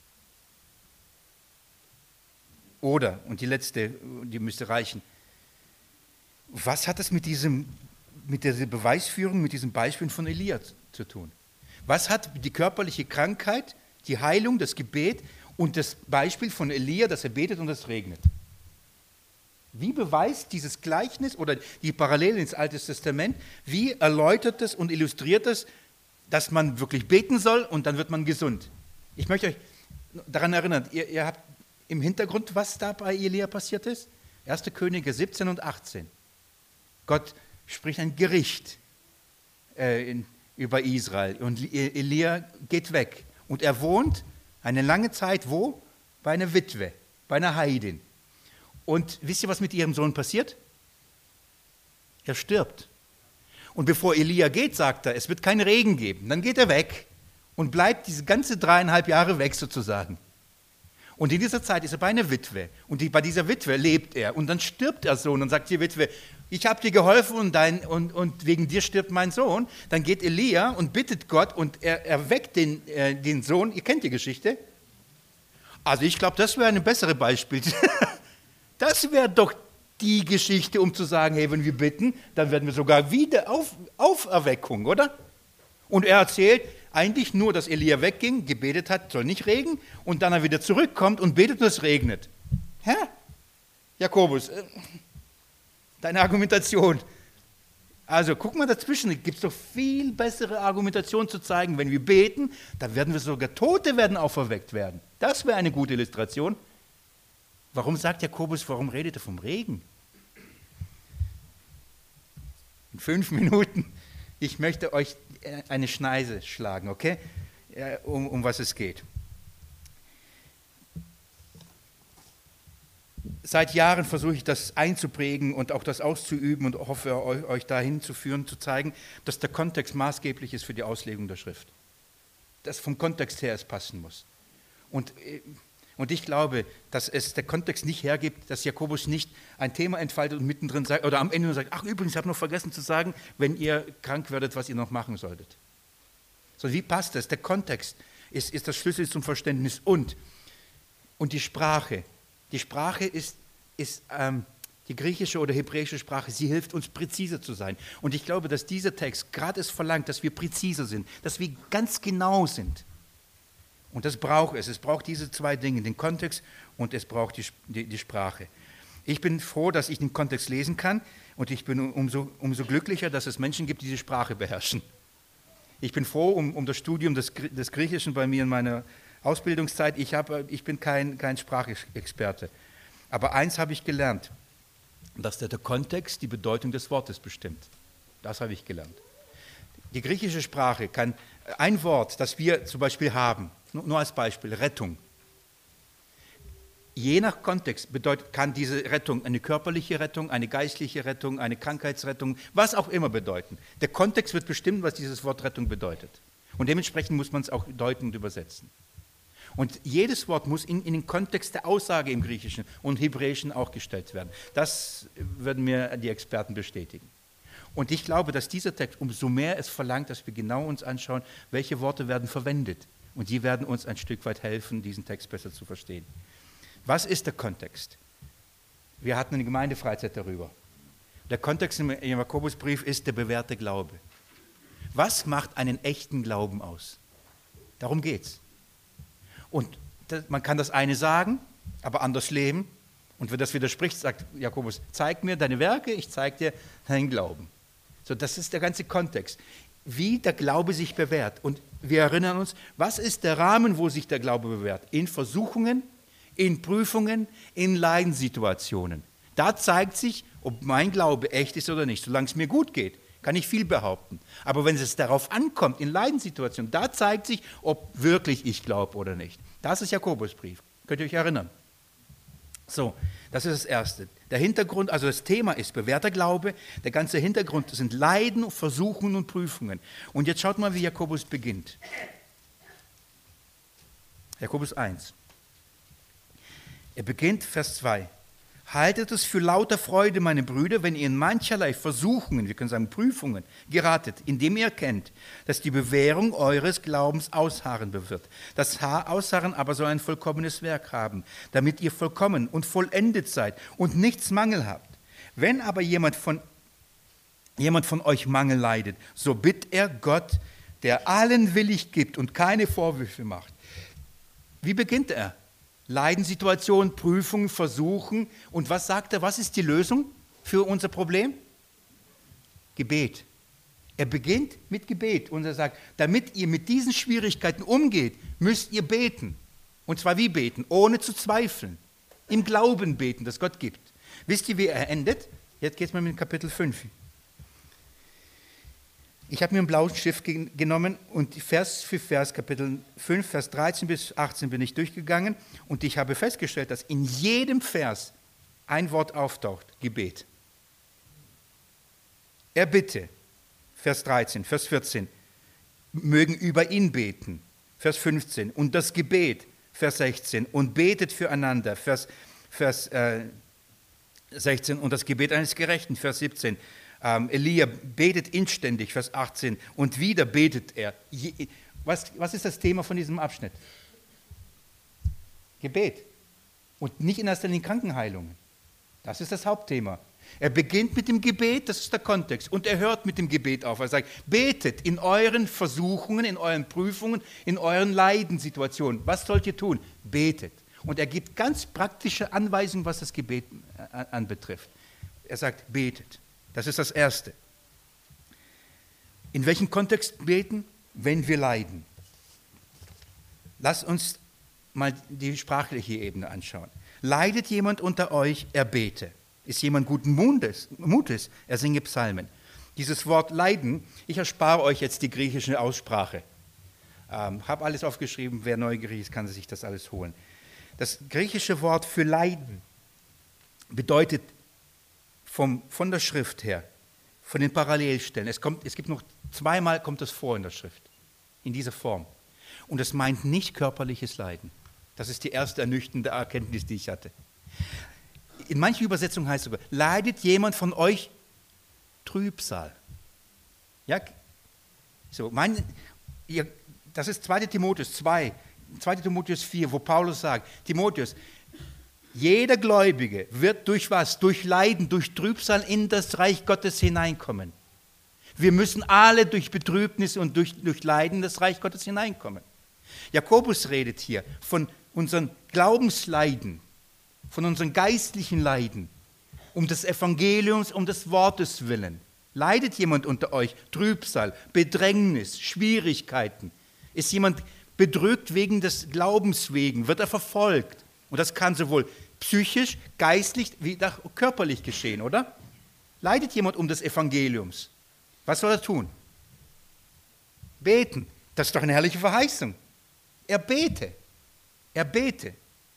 Oder, und die letzte, die müsste reichen, was hat das mit, diesem, mit dieser Beweisführung, mit diesem Beispiel von Elia zu tun? Was hat die körperliche Krankheit, die Heilung, das Gebet und das Beispiel von Elia, dass er betet und es regnet? Wie beweist dieses Gleichnis oder die Parallele ins Alte Testament, wie erläutert es und illustriert es, dass man wirklich beten soll und dann wird man gesund? Ich möchte euch daran erinnern, ihr, ihr habt im Hintergrund, was da bei Elia passiert ist. erster Könige siebzehn und achtzehn. Gott spricht ein Gericht äh, in, über Israel und Elia geht weg. Und er wohnt eine lange Zeit wo? Bei einer Witwe, bei einer Heidin. Und wisst ihr, was mit ihrem Sohn passiert? Er stirbt. Und bevor Elia geht, sagt er, es wird keinen Regen geben. Dann geht er weg und bleibt diese ganze dreieinhalb Jahre weg sozusagen. Und in dieser Zeit ist er bei einer Witwe. Und die, bei dieser Witwe lebt er. Und dann stirbt der Sohn und sagt die Witwe, ich habe dir geholfen und, dein, und, und wegen dir stirbt mein Sohn. Dann geht Elia und bittet Gott und er erweckt den, äh, den Sohn. Ihr kennt die Geschichte? Also ich glaube, das wäre ein besseres Beispiel. Das wäre doch die Geschichte, um zu sagen, hey, wenn wir bitten, dann werden wir sogar wieder auf, Auferweckung, oder? Und er erzählt eigentlich nur, dass Elia wegging, gebetet hat, soll nicht regnen, und dann er wieder zurückkommt und betet und es regnet. Hä? Jakobus, äh, deine Argumentation. Also guck mal dazwischen, gibt es doch viel bessere Argumentation zu zeigen, wenn wir beten, dann werden wir sogar, Tote werden auferweckt werden. Das wäre eine gute Illustration. Warum sagt Jakobus, warum redet er vom Regen? In fünf Minuten, ich möchte euch eine Schneise schlagen, okay? Um, um was es geht. Seit Jahren versuche ich das einzuprägen und auch das auszuüben und hoffe, euch dahin zu führen, zu zeigen, dass der Kontext maßgeblich ist für die Auslegung der Schrift. Dass vom Kontext her es passen muss. Und Und ich glaube, dass es der Kontext nicht hergibt, dass Jakobus nicht ein Thema entfaltet und mittendrin sagt, oder am Ende nur sagt, ach übrigens, ich habe noch vergessen zu sagen, wenn ihr krank werdet, was ihr noch machen solltet. So, wie passt das? Der Kontext ist, ist das Schlüssel zum Verständnis und, und die Sprache. Die Sprache ist, ist ähm, die griechische oder hebräische Sprache, sie hilft uns präziser zu sein. Und ich glaube, dass dieser Text gerade es verlangt, dass wir präziser sind, dass wir ganz genau sind. Und das braucht es. Es braucht diese zwei Dinge, den Kontext und es braucht die, die, die Sprache. Ich bin froh, dass ich den Kontext lesen kann und ich bin umso, umso glücklicher, dass es Menschen gibt, die die Sprache beherrschen. Ich bin froh um, um das Studium des, des Griechischen bei mir in meiner Ausbildungszeit. Ich, hab, ich bin kein, kein Sprachexperte. Aber eins habe ich gelernt, dass der, der Kontext die Bedeutung des Wortes bestimmt. Das habe ich gelernt. Die griechische Sprache kann ein Wort, das wir zum Beispiel haben, nur als Beispiel, Rettung. Je nach Kontext bedeutet, kann diese Rettung eine körperliche Rettung, eine geistliche Rettung, eine Krankheitsrettung, was auch immer bedeuten. Der Kontext wird bestimmen, was dieses Wort Rettung bedeutet. Und dementsprechend muss man es auch deuten und übersetzen. Und jedes Wort muss in, in den Kontext der Aussage im Griechischen und Hebräischen auch gestellt werden. Das würden mir die Experten bestätigen. Und ich glaube, dass dieser Text umso mehr es verlangt, dass wir genau uns anschauen, welche Worte werden verwendet. Und die werden uns ein Stück weit helfen, diesen Text besser zu verstehen. Was ist der Kontext? Wir hatten eine Gemeindefreizeit darüber. Der Kontext im Jakobusbrief ist der bewährte Glaube. Was macht einen echten Glauben aus? Darum geht's. Und das, man kann das eine sagen, aber anders leben. Und wenn das widerspricht, sagt Jakobus, zeig mir deine Werke, ich zeig dir deinen Glauben. So, das ist der ganze Kontext. Wie der Glaube sich bewährt. Und wir erinnern uns, was ist der Rahmen, wo sich der Glaube bewährt? In Versuchungen, in Prüfungen, in Leidenssituationen. Da zeigt sich, ob mein Glaube echt ist oder nicht. Solange es mir gut geht, kann ich viel behaupten. Aber wenn es darauf ankommt, in Leidenssituationen, da zeigt sich, ob wirklich ich glaube oder nicht. Das ist Jakobusbrief. Könnt ihr euch erinnern? So, das ist das Erste. Der Hintergrund, also das Thema ist bewährter Glaube. Der ganze Hintergrund sind Leiden, Versuchungen und Prüfungen. Und jetzt schaut mal, wie Jakobus beginnt. Jakobus eins. Er beginnt, Vers zwei. Haltet es für lauter Freude, meine Brüder, wenn ihr in mancherlei Versuchungen, wir können sagen Prüfungen, geratet, indem ihr erkennt, dass die Bewährung eures Glaubens Ausharren bewirkt. Das Ausharren aber soll ein vollkommenes Werk haben, damit ihr vollkommen und vollendet seid und nichts Mangel habt. Wenn aber jemand von, jemand von euch Mangel leidet, so bittet er Gott, der allen willig gibt und keine Vorwürfe macht. Wie beginnt er? Leidenssituationen, Prüfungen, Versuchen. Und was sagt er, was ist die Lösung für unser Problem? Gebet. Er beginnt mit Gebet und er sagt, damit ihr mit diesen Schwierigkeiten umgeht, müsst ihr beten. Und zwar wie beten? Ohne zu zweifeln. Im Glauben beten, das Gott gibt. Wisst ihr, wie er endet? Jetzt geht es mal mit Kapitel fünf. Ich habe mir einen blauen Stift genommen und Vers für Vers, Kapitel fünf, Vers dreizehn bis achtzehn bin ich durchgegangen und ich habe festgestellt, dass in jedem Vers ein Wort auftaucht, Gebet. Er bitte, Vers dreizehn, Vers vierzehn, mögen über ihn beten, Vers fünfzehn, und das Gebet, Vers sechzehn, und betet füreinander, Vers, Vers äh, sechzehn, und das Gebet eines Gerechten, Vers siebzehn. Ähm, Elia betet inständig, Vers achtzehn, und wieder betet er. Je, was, was ist das Thema von diesem Abschnitt? Gebet. Und nicht in erster Linie Krankenheilungen. Das ist das Hauptthema. Er beginnt mit dem Gebet, das ist der Kontext, und er hört mit dem Gebet auf. Er sagt, betet in euren Versuchungen, in euren Prüfungen, in euren Leidenssituationen. Was sollt ihr tun? Betet. Und er gibt ganz praktische Anweisungen, was das Gebet anbetrifft. Er sagt, betet. Das ist das Erste. In welchem Kontext beten? Wenn wir leiden. Lasst uns mal die sprachliche Ebene anschauen. Leidet jemand unter euch, er bete. Ist jemand guten Mutes, Mutes, er singe Psalmen. Dieses Wort leiden, ich erspare euch jetzt die griechische Aussprache. Ähm, habe alles aufgeschrieben, wer neugierig ist, kann sich das alles holen. Das griechische Wort für leiden bedeutet vom, von der Schrift her, von den Parallelstellen, es, kommt, es gibt noch zweimal kommt es vor in der Schrift, in dieser Form. Und es meint nicht körperliches Leiden. Das ist die erste ernüchternde Erkenntnis, die ich hatte. In manchen Übersetzungen heißt es sogar, leidet jemand von euch Trübsal? Ja, so, mein, ihr, das ist zweiter Timotheus zwei, zweiter Timotheus vier, wo Paulus sagt, Timotheus, jeder Gläubige wird durch was? Durch Leiden, durch Trübsal in das Reich Gottes hineinkommen. Wir müssen alle durch Betrübnis und durch, durch Leiden in das Reich Gottes hineinkommen. Jakobus redet hier von unseren Glaubensleiden, von unseren geistlichen Leiden, um des Evangeliums, um des Wortes willen. Leidet jemand unter euch Trübsal, Bedrängnis, Schwierigkeiten? Ist jemand bedrückt wegen des Glaubens wegen? Wird er verfolgt? Und das kann sowohl psychisch, geistlich wie auch körperlich geschehen, oder? Leidet jemand um des Evangeliums? Was soll er tun? Beten. Das ist doch eine herrliche Verheißung. Er bete. Er bete.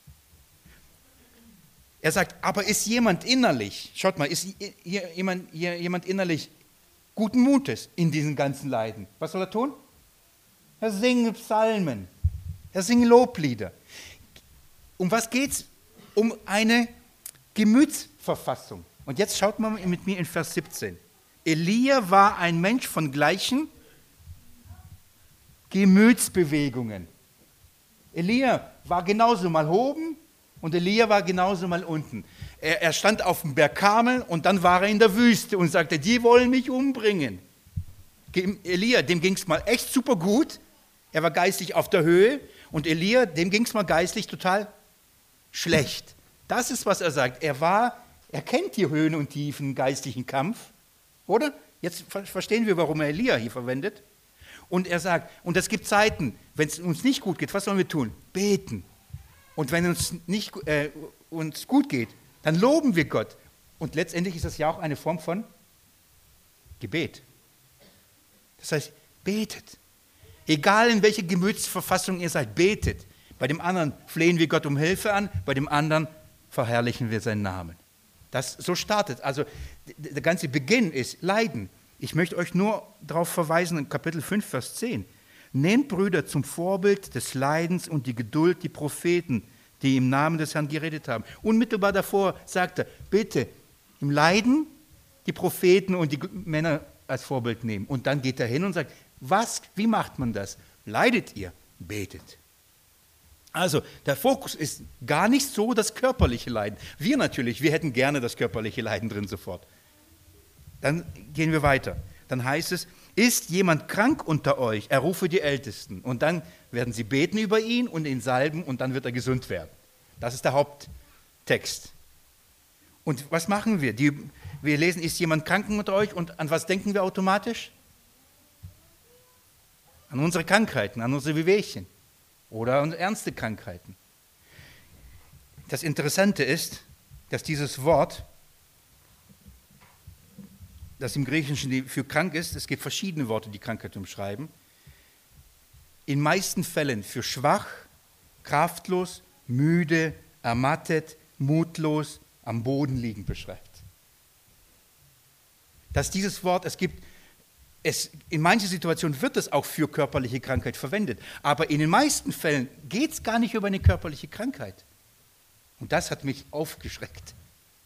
Er sagt, aber ist jemand innerlich, schaut mal, ist hier jemand, hier jemand innerlich guten Mutes in diesen ganzen Leiden? Was soll er tun? Er singt Psalmen. Er singt Loblieder. Um was geht es? Um eine Gemütsverfassung. Und jetzt schaut mal mit mir in Vers siebzehn. Elia war ein Mensch von gleichen Gemütsbewegungen. Elia war genauso mal oben und Elia war genauso mal unten. Er, er stand auf dem Berg Karmel und dann war er in der Wüste und sagte, die wollen mich umbringen. Elia, dem ging es mal echt super gut. Er war geistlich auf der Höhe und Elia, dem ging es mal geistlich total schlecht. Das ist, was er sagt. Er war, er kennt die Höhen und Tiefen im geistlichen Kampf, oder? Jetzt verstehen wir, warum er Elia hier verwendet. Und er sagt, und es gibt Zeiten, wenn es uns nicht gut geht, was sollen wir tun? Beten. Und wenn uns nicht äh, uns gut geht, dann loben wir Gott. Und letztendlich ist das ja auch eine Form von Gebet. Das heißt, betet. Egal in welcher Gemütsverfassung ihr seid, betet. Bei dem anderen flehen wir Gott um Hilfe an, bei dem anderen verherrlichen wir seinen Namen. Das so startet. Also der ganze Beginn ist Leiden. Ich möchte euch nur darauf verweisen, in Kapitel fünf, Vers zehn. Nehmt, Brüder, zum Vorbild des Leidens und die Geduld die Propheten, die im Namen des Herrn geredet haben. Unmittelbar davor sagt er, bitte im Leiden die Propheten und die Männer als Vorbild nehmen. Und dann geht er hin und sagt, was, wie macht man das? Leidet ihr? Betet. Also der Fokus ist gar nicht so das körperliche Leiden. Wir natürlich, wir hätten gerne das körperliche Leiden drin sofort. Dann gehen wir weiter. Dann heißt es, ist jemand krank unter euch, er rufe die Ältesten. Und dann werden sie beten über ihn und ihn salben und dann wird er gesund werden. Das ist der Haupttext. Und was machen wir? Die, wir lesen, ist jemand krank unter euch und an was denken wir automatisch? An unsere Krankheiten, an unsere Wehwehchen oder an ernste Krankheiten. Das Interessante ist, dass dieses Wort, das im Griechischen für krank ist, es gibt verschiedene Worte, die Krankheit umschreiben, in meisten Fällen für schwach, kraftlos, müde, ermattet, mutlos, am Boden liegend beschreibt. Dass dieses Wort, es gibt, es, in manchen Situationen wird es auch für körperliche Krankheit verwendet, aber in den meisten Fällen geht es gar nicht über eine körperliche Krankheit. Und das hat mich aufgeschreckt.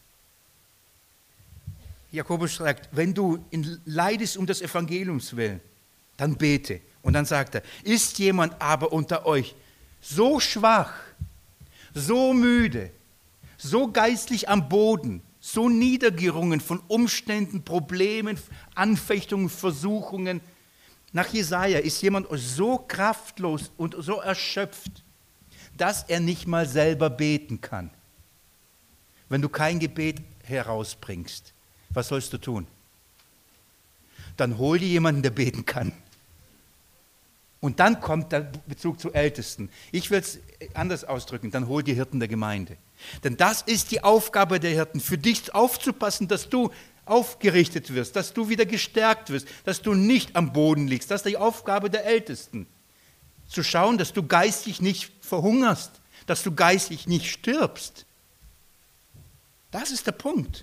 Jakobus sagt, wenn du leidest um des Evangeliums willen, dann bete. Und dann sagt er, ist jemand aber unter euch so schwach, so müde, so geistlich am Boden, so niedergerungen von Umständen, Problemen, Anfechtungen, Versuchungen. Nach Jesaja ist jemand so kraftlos und so erschöpft, dass er nicht mal selber beten kann. Wenn du kein Gebet herausbringst, was sollst du tun? Dann hol dir jemanden, der beten kann. Und dann kommt der Bezug zu Ältesten. Ich will es anders ausdrücken, dann hol die Hirten der Gemeinde. Denn das ist die Aufgabe der Hirten, für dich aufzupassen, dass du aufgerichtet wirst, dass du wieder gestärkt wirst, dass du nicht am Boden liegst. Das ist die Aufgabe der Ältesten. Zu schauen, dass du geistlich nicht verhungerst, dass du geistlich nicht stirbst. Das ist der Punkt.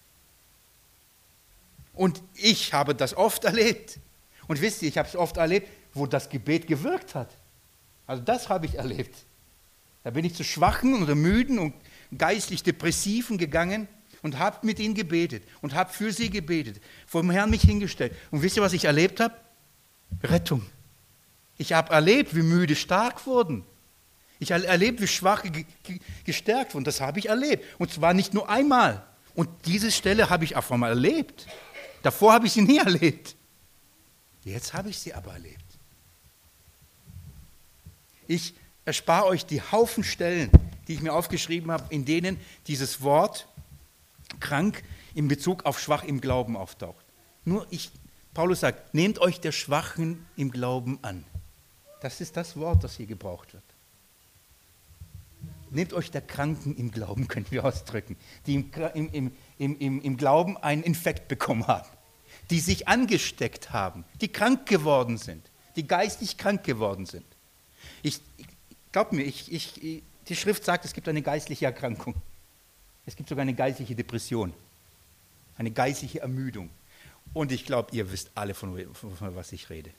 Und ich habe das oft erlebt. Und wisst ihr, ich habe es oft erlebt, wo das Gebet gewirkt hat. Also das habe ich erlebt. Da bin ich zu Schwachen oder Müden und geistlich Depressiven gegangen und habe mit ihnen gebetet und habe für sie gebetet, vor dem Herrn mich hingestellt. Und wisst ihr, was ich erlebt habe? Rettung. Ich habe erlebt, wie müde stark wurden. Ich habe erlebt, wie Schwache ge- ge- gestärkt wurden. Das habe ich erlebt. Und zwar nicht nur einmal. Und diese Stelle habe ich auch einmal erlebt. Davor habe ich sie nie erlebt. Jetzt habe ich sie aber erlebt. Ich erspare euch die Haufen Stellen, die ich mir aufgeschrieben habe, in denen dieses Wort krank in Bezug auf schwach im Glauben auftaucht. Nur ich, Paulus sagt, nehmt euch der Schwachen im Glauben an. Das ist das Wort, das hier gebraucht wird. Nehmt euch der Kranken im Glauben, können wir ausdrücken, die im, im, im, im, im Glauben einen Infekt bekommen haben, die sich angesteckt haben, die krank geworden sind, die geistig krank geworden sind. Ich, glaub mir, ich, ich, die Schrift sagt, es gibt eine geistliche Erkrankung. Es gibt sogar eine geistliche Depression, eine geistliche Ermüdung. Und ich glaube, ihr wisst alle, von, von, von was ich rede.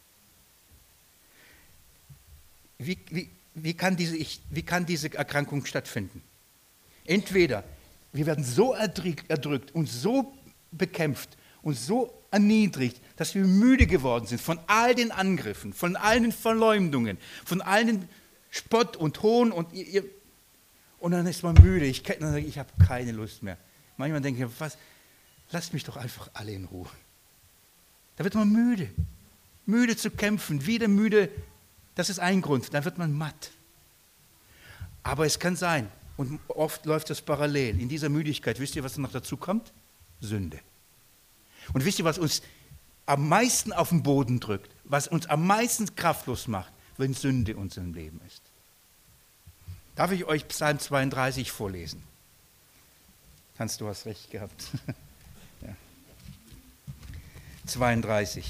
Wie, wie, wie, kann diese, ich, wie kann diese Erkrankung stattfinden? Entweder wir werden so erdrückt, erdrückt und so bekämpft und so erniedrigt, dass wir müde geworden sind von all den Angriffen, von all den Verleumdungen, von all den Spott und Hohn und ihr, ihr und dann ist man müde. Ich, ich habe keine Lust mehr. Manchmal denke ich, was, lasst mich doch einfach alle in Ruhe. Da wird man müde. Müde zu kämpfen, wieder müde. Das ist ein Grund. Dann wird man matt. Aber es kann sein, und oft läuft das parallel. In dieser Müdigkeit, wisst ihr, was noch dazu kommt? Sünde. Und wisst ihr, was uns am meisten auf den Boden drückt, was uns am meisten kraftlos macht, wenn Sünde in unserem Leben ist? Darf ich euch Psalm zweiunddreißig vorlesen? Hans, du hast recht gehabt. Ja. zweiunddreißig.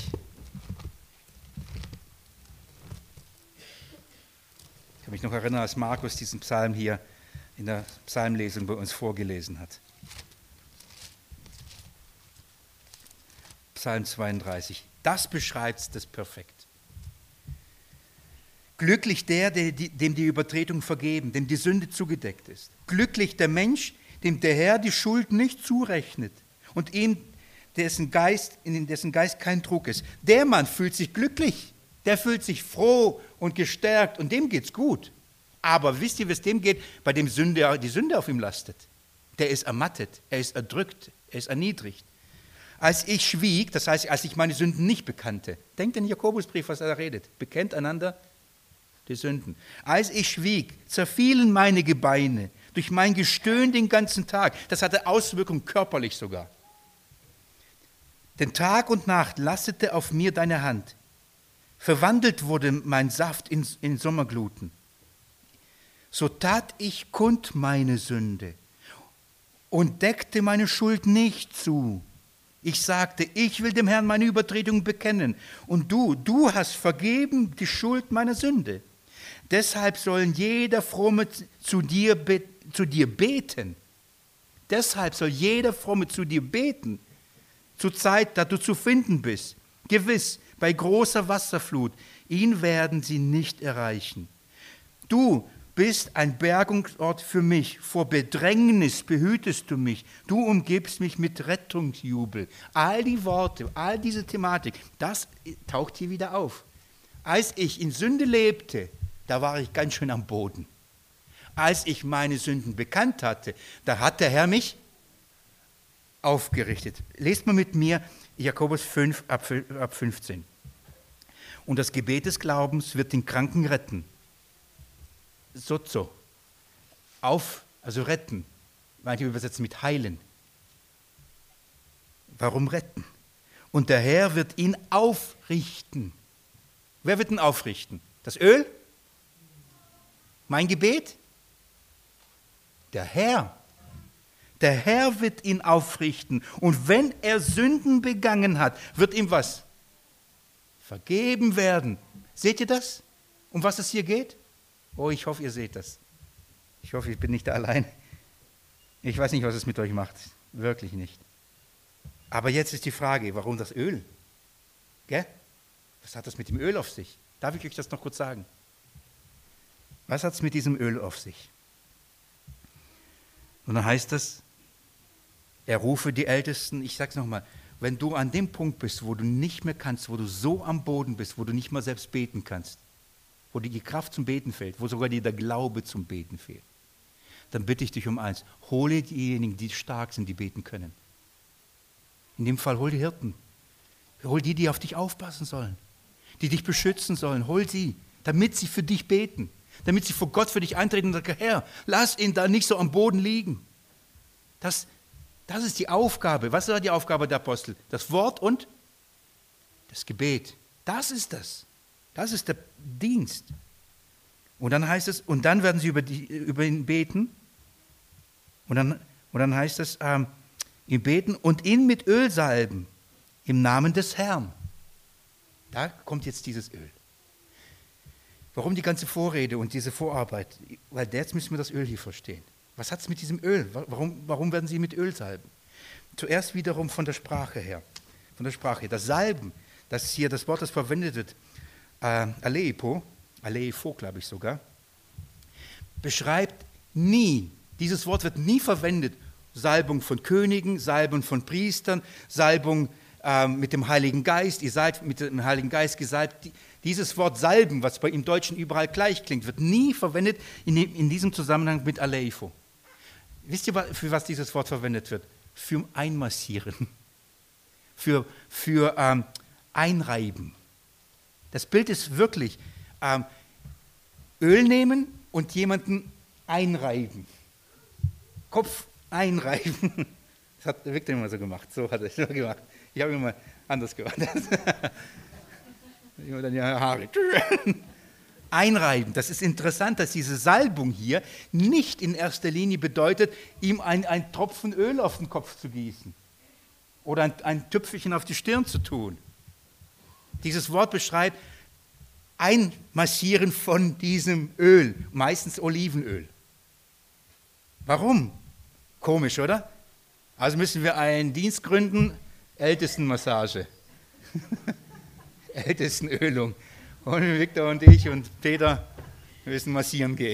Ich kann mich noch erinnern, als Markus diesen Psalm hier in der Psalmlesung bei uns vorgelesen hat. Psalm zweiunddreißig. Das beschreibt das perfekt. Glücklich der, dem die Übertretung vergeben, dem die Sünde zugedeckt ist. Glücklich der Mensch, dem der Herr die Schuld nicht zurechnet und ihm, dessen Geist, in dessen Geist kein Druck ist. Der Mann fühlt sich glücklich, der fühlt sich froh und gestärkt und dem geht's gut. Aber wisst ihr, wie es dem geht, bei dem Sünde, die Sünde auf ihm lastet? Der ist ermattet, er ist erdrückt, er ist erniedrigt. Als ich schwieg, das heißt, als ich meine Sünden nicht bekannte, denkt an den Jakobusbrief, was er da redet, bekennt einander die Sünden. Als ich schwieg, zerfielen meine Gebeine durch mein Gestöhn den ganzen Tag. Das hatte Auswirkungen körperlich sogar. Denn Tag und Nacht lastete auf mir deine Hand. Verwandelt wurde mein Saft in, in Sommergluten. So tat ich kund meine Sünde und deckte meine Schuld nicht zu. Ich sagte, ich will dem Herrn meine Übertretung bekennen. Und du, du hast vergeben die Schuld meiner Sünde. Deshalb sollen jeder Fromme zu dir, be- zu dir beten. Deshalb soll jeder Fromme zu dir beten, zur Zeit, da du zu finden bist. Gewiss, bei großer Wasserflut, ihn werden sie nicht erreichen. Du bist ein Bergungsort für mich, vor Bedrängnis behütest du mich, du umgibst mich mit Rettungsjubel. All die Worte, all diese Thematik, das taucht hier wieder auf. Als ich in Sünde lebte, da war ich ganz schön am Boden. Als ich meine Sünden bekannt hatte, da hat der Herr mich aufgerichtet. Lest mal mit mir Jakobus fünf, ab fünfzehn. Und das Gebet des Glaubens wird den Kranken retten. Sozo, auf, also retten. Manche übersetzen mit heilen. Warum retten? Und der Herr wird ihn aufrichten. Wer wird ihn aufrichten? Das Öl? Mein Gebet? Der Herr. Der Herr wird ihn aufrichten. Und wenn er Sünden begangen hat, wird ihm was? Vergeben werden. Seht ihr das? Um was es hier geht? Oh, ich hoffe, ihr seht das. Ich hoffe, ich bin nicht da allein. Ich weiß nicht, was es mit euch macht. Wirklich nicht. Aber jetzt ist die Frage, warum das Öl? Gell? Was hat das mit dem Öl auf sich? Darf ich euch das noch kurz sagen? Was hat es mit diesem Öl auf sich? Und dann heißt es, er rufe die Ältesten, ich sage es nochmal, wenn du an dem Punkt bist, wo du nicht mehr kannst, wo du so am Boden bist, wo du nicht mal selbst beten kannst, wo dir die Kraft zum Beten fehlt, wo sogar dir der Glaube zum Beten fehlt, dann bitte ich dich um eins, hole diejenigen, die stark sind, die beten können. In dem Fall hol die Hirten, hol die, die auf dich aufpassen sollen, die dich beschützen sollen, hol sie, damit sie für dich beten, damit sie vor Gott für dich eintreten und sagen, Herr, lass ihn da nicht so am Boden liegen. Das, das ist die Aufgabe. Was war die Aufgabe der Apostel? Das Wort und das Gebet. Das ist das. Das ist der Dienst. Und dann heißt es, und dann werden sie über, die, über ihn beten. Und dann, und dann heißt es, ähm, ihn beten und ihn mit Öl salben im Namen des Herrn. Da kommt jetzt dieses Öl. Warum die ganze Vorrede und diese Vorarbeit? Weil jetzt müssen wir das Öl hier verstehen. Was hat es mit diesem Öl? Warum, warum werden sie mit Öl salben? Zuerst wiederum von der Sprache her. Von der Sprache her. Das Salben, das hier das Wort, das verwendet wird, äh, aleipo, aleipho, glaube ich sogar, beschreibt nie, dieses Wort wird nie verwendet, Salbung von Königen, Salbung von Priestern, Salbung äh, mit dem Heiligen Geist, ihr seid mit dem Heiligen Geist gesalbt. Dieses Wort Salben, was bei im Deutschen überall gleich klingt, wird nie verwendet in, in diesem Zusammenhang mit aleipho. Wisst ihr, für was dieses Wort verwendet wird? Für Einmassieren, für, für ähm, Einreiben. Das Bild ist wirklich ähm, Öl nehmen und jemanden einreiben. Kopf einreiben. Das hat Victor immer so gemacht. So hat er es immer gemacht. Ich habe immer anders gemacht. Immer dann die Haare. Einreiben. Das ist interessant, dass diese Salbung hier nicht in erster Linie bedeutet, ihm ein, ein Tropfen Öl auf den Kopf zu gießen oder ein, ein Tüpfelchen auf die Stirn zu tun. Dieses Wort beschreibt Einmassieren von diesem Öl, meistens Olivenöl. Warum? Komisch, oder? Also müssen wir einen Dienst gründen, Ältestenmassage. Ältestenölung. Und Victor und ich und Peter müssen massieren gehen.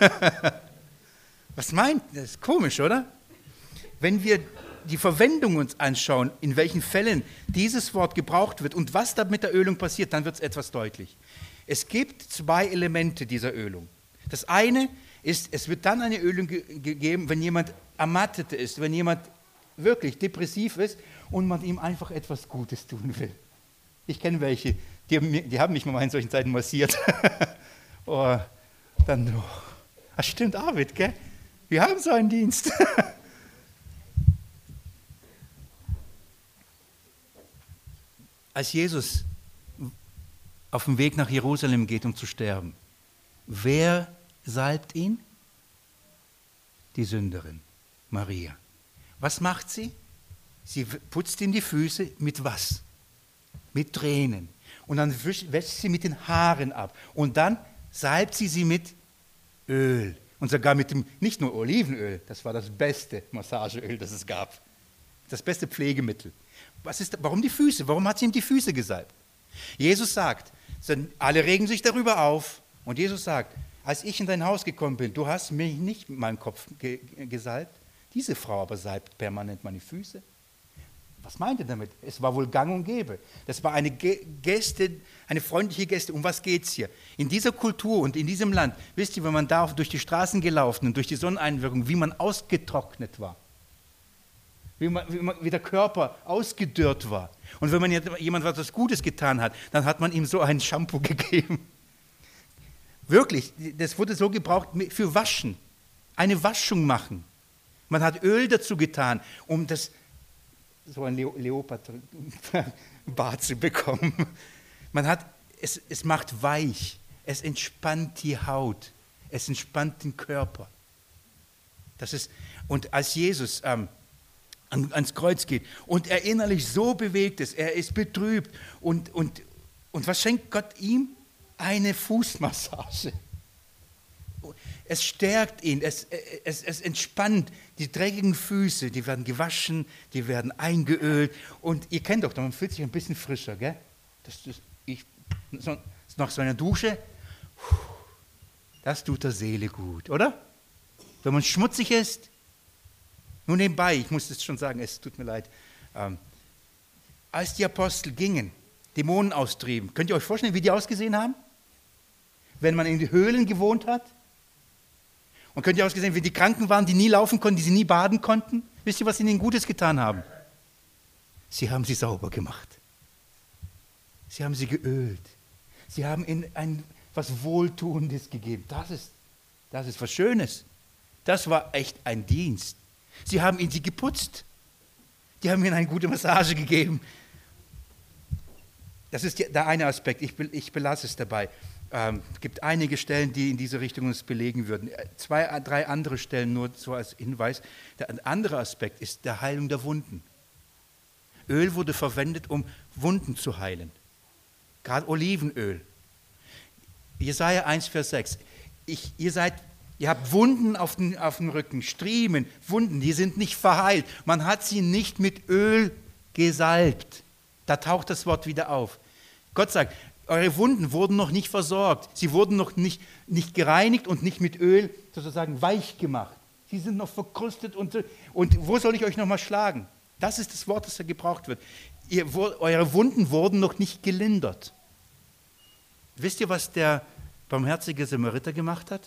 Was meint das? Ist komisch, oder? Wenn wir die Verwendung uns anschauen, in welchen Fällen dieses Wort gebraucht wird und was da mit der Ölung passiert, dann wird es etwas deutlich. Es gibt zwei Elemente dieser Ölung. Das eine ist, es wird dann eine Ölung ge- gegeben, wenn jemand ermattet ist, wenn jemand wirklich depressiv ist und man ihm einfach etwas Gutes tun will. Ich kenne welche, die, die haben mich mal in solchen Zeiten massiert. oh, dann, oh. Ach stimmt, Arvid, gell? Wir haben so einen Dienst. Als Jesus auf dem Weg nach Jerusalem geht, um zu sterben, wer salbt ihn? Die Sünderin, Maria. Was macht sie? Sie putzt ihm die Füße mit was? Mit Tränen. Und dann wäscht sie mit den Haaren ab. Und dann salbt sie sie mit Öl. Und sogar mit dem, nicht nur Olivenöl, das war das beste Massageöl, das es gab. Das beste Pflegemittel. Was ist, warum die Füße? Warum hat sie ihm die Füße gesalbt? Jesus sagt, alle regen sich darüber auf. Und Jesus sagt, als ich in dein Haus gekommen bin, du hast mich nicht mit meinem Kopf ge- gesalbt. Diese Frau aber salbt permanent meine Füße. Was meint er damit? Es war wohl gang und gäbe. Das war eine Geste, eine freundliche Geste. Um was geht es hier? In dieser Kultur und in diesem Land, wisst ihr, wenn man da durch die Straßen gelaufen und durch die Sonneneinwirkung, wie man ausgetrocknet war. Wie, man, wie, man, wie der Körper ausgedörrt war. Und wenn man jemand was Gutes getan hat, dann hat man ihm so ein Shampoo gegeben. Wirklich, das wurde so gebraucht für Waschen. Eine Waschung machen. Man hat Öl dazu getan, um das so ein Leo- Leopardbart zu bekommen. Man hat, es, es macht weich, es entspannt die Haut, es entspannt den Körper. Das ist, und als Jesus ähm, an, ans Kreuz geht und er innerlich so bewegt ist, er ist betrübt und, und, und was schenkt Gott ihm? Eine Fußmassage. Es stärkt ihn, es, es, es entspannt die dreckigen Füße, die werden gewaschen, die werden eingeölt und ihr kennt doch, man fühlt sich ein bisschen frischer, gell? Das, das, ich, so, nach so einer Dusche, Das tut der Seele gut, oder? Wenn man schmutzig ist. Nur nebenbei, ich muss es schon sagen, es tut mir leid. Ähm, als die Apostel gingen, Dämonen austrieben, könnt ihr euch vorstellen, wie die ausgesehen haben? Wenn man in den Höhlen gewohnt hat? Und könnt ihr ausgesehen, wie die Kranken waren, die nie laufen konnten, die sie nie baden konnten? Wisst ihr, was sie ihnen Gutes getan haben? Sie haben sie sauber gemacht. Sie haben sie geölt. Sie haben ihnen ein, was Wohltuendes gegeben. Das ist, das ist was Schönes. Das war echt ein Dienst. Sie haben ihnen sie geputzt. Die haben ihnen eine gute Massage gegeben. Das ist der eine Aspekt. Ich, ich belasse es dabei. Ähm, es gibt einige Stellen, die in diese Richtung uns belegen würden. Zwei, drei andere Stellen nur so als Hinweis. Der andere Aspekt ist der Heilung der Wunden. Öl wurde verwendet, um Wunden zu heilen. Gerade Olivenöl. Jesaja eins, Vers sechs. Ich, ihr, seid, ihr habt Wunden auf, den, auf dem Rücken, Striemen, Wunden, die sind nicht verheilt. Man hat sie nicht mit Öl gesalbt. Da taucht das Wort wieder auf. Gott sagt, eure Wunden wurden noch nicht versorgt. Sie wurden noch nicht, nicht gereinigt und nicht mit Öl sozusagen weich gemacht. Sie sind noch verkrustet. Und, und wo soll ich euch nochmal schlagen? Das ist das Wort, das da gebraucht wird. Ihr, eure Wunden wurden noch nicht gelindert. Wisst ihr, was der barmherzige Samariter gemacht hat?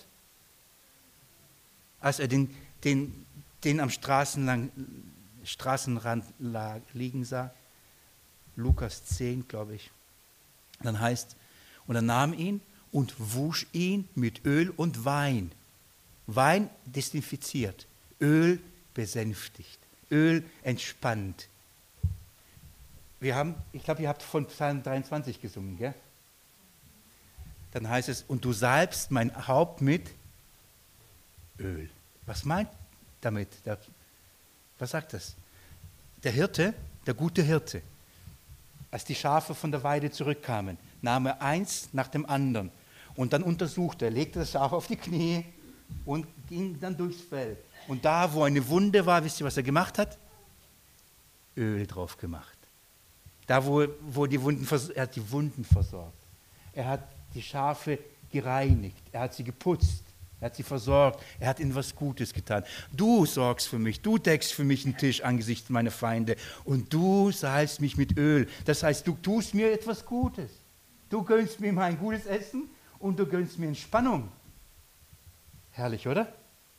Als er den, den, den am Straßenlang, Straßenrand lag, liegen sah, Lukas zehn, glaube ich, dann heißt, und er nahm ihn und wusch ihn mit Öl und Wein. Wein desinfiziert, Öl besänftigt, Öl entspannt. Wir haben, ich glaube, ihr habt von Psalm dreiundzwanzig gesungen, gell? Dann heißt es, und du salbst mein Haupt mit Öl. Was meint damit? Der, was sagt das? Der Hirte, der gute Hirte, als die Schafe von der Weide zurückkamen, nahm er eins nach dem anderen und dann untersuchte er, legte das Schaf auf die Knie und ging dann durchs Fell. Und da, wo eine Wunde war, wisst ihr, was er gemacht hat? Öl drauf gemacht. Da, wo, wo die Wunden, er hat die Wunden versorgt. Er hat die Schafe gereinigt. Er hat sie geputzt. Er hat sie versorgt. Er hat ihnen was Gutes getan. Du sorgst für mich. Du deckst für mich einen Tisch angesichts meiner Feinde. Und du salbst mich mit Öl. Das heißt, du tust mir etwas Gutes. Du gönnst mir mein gutes Essen und du gönnst mir Entspannung. Herrlich, oder?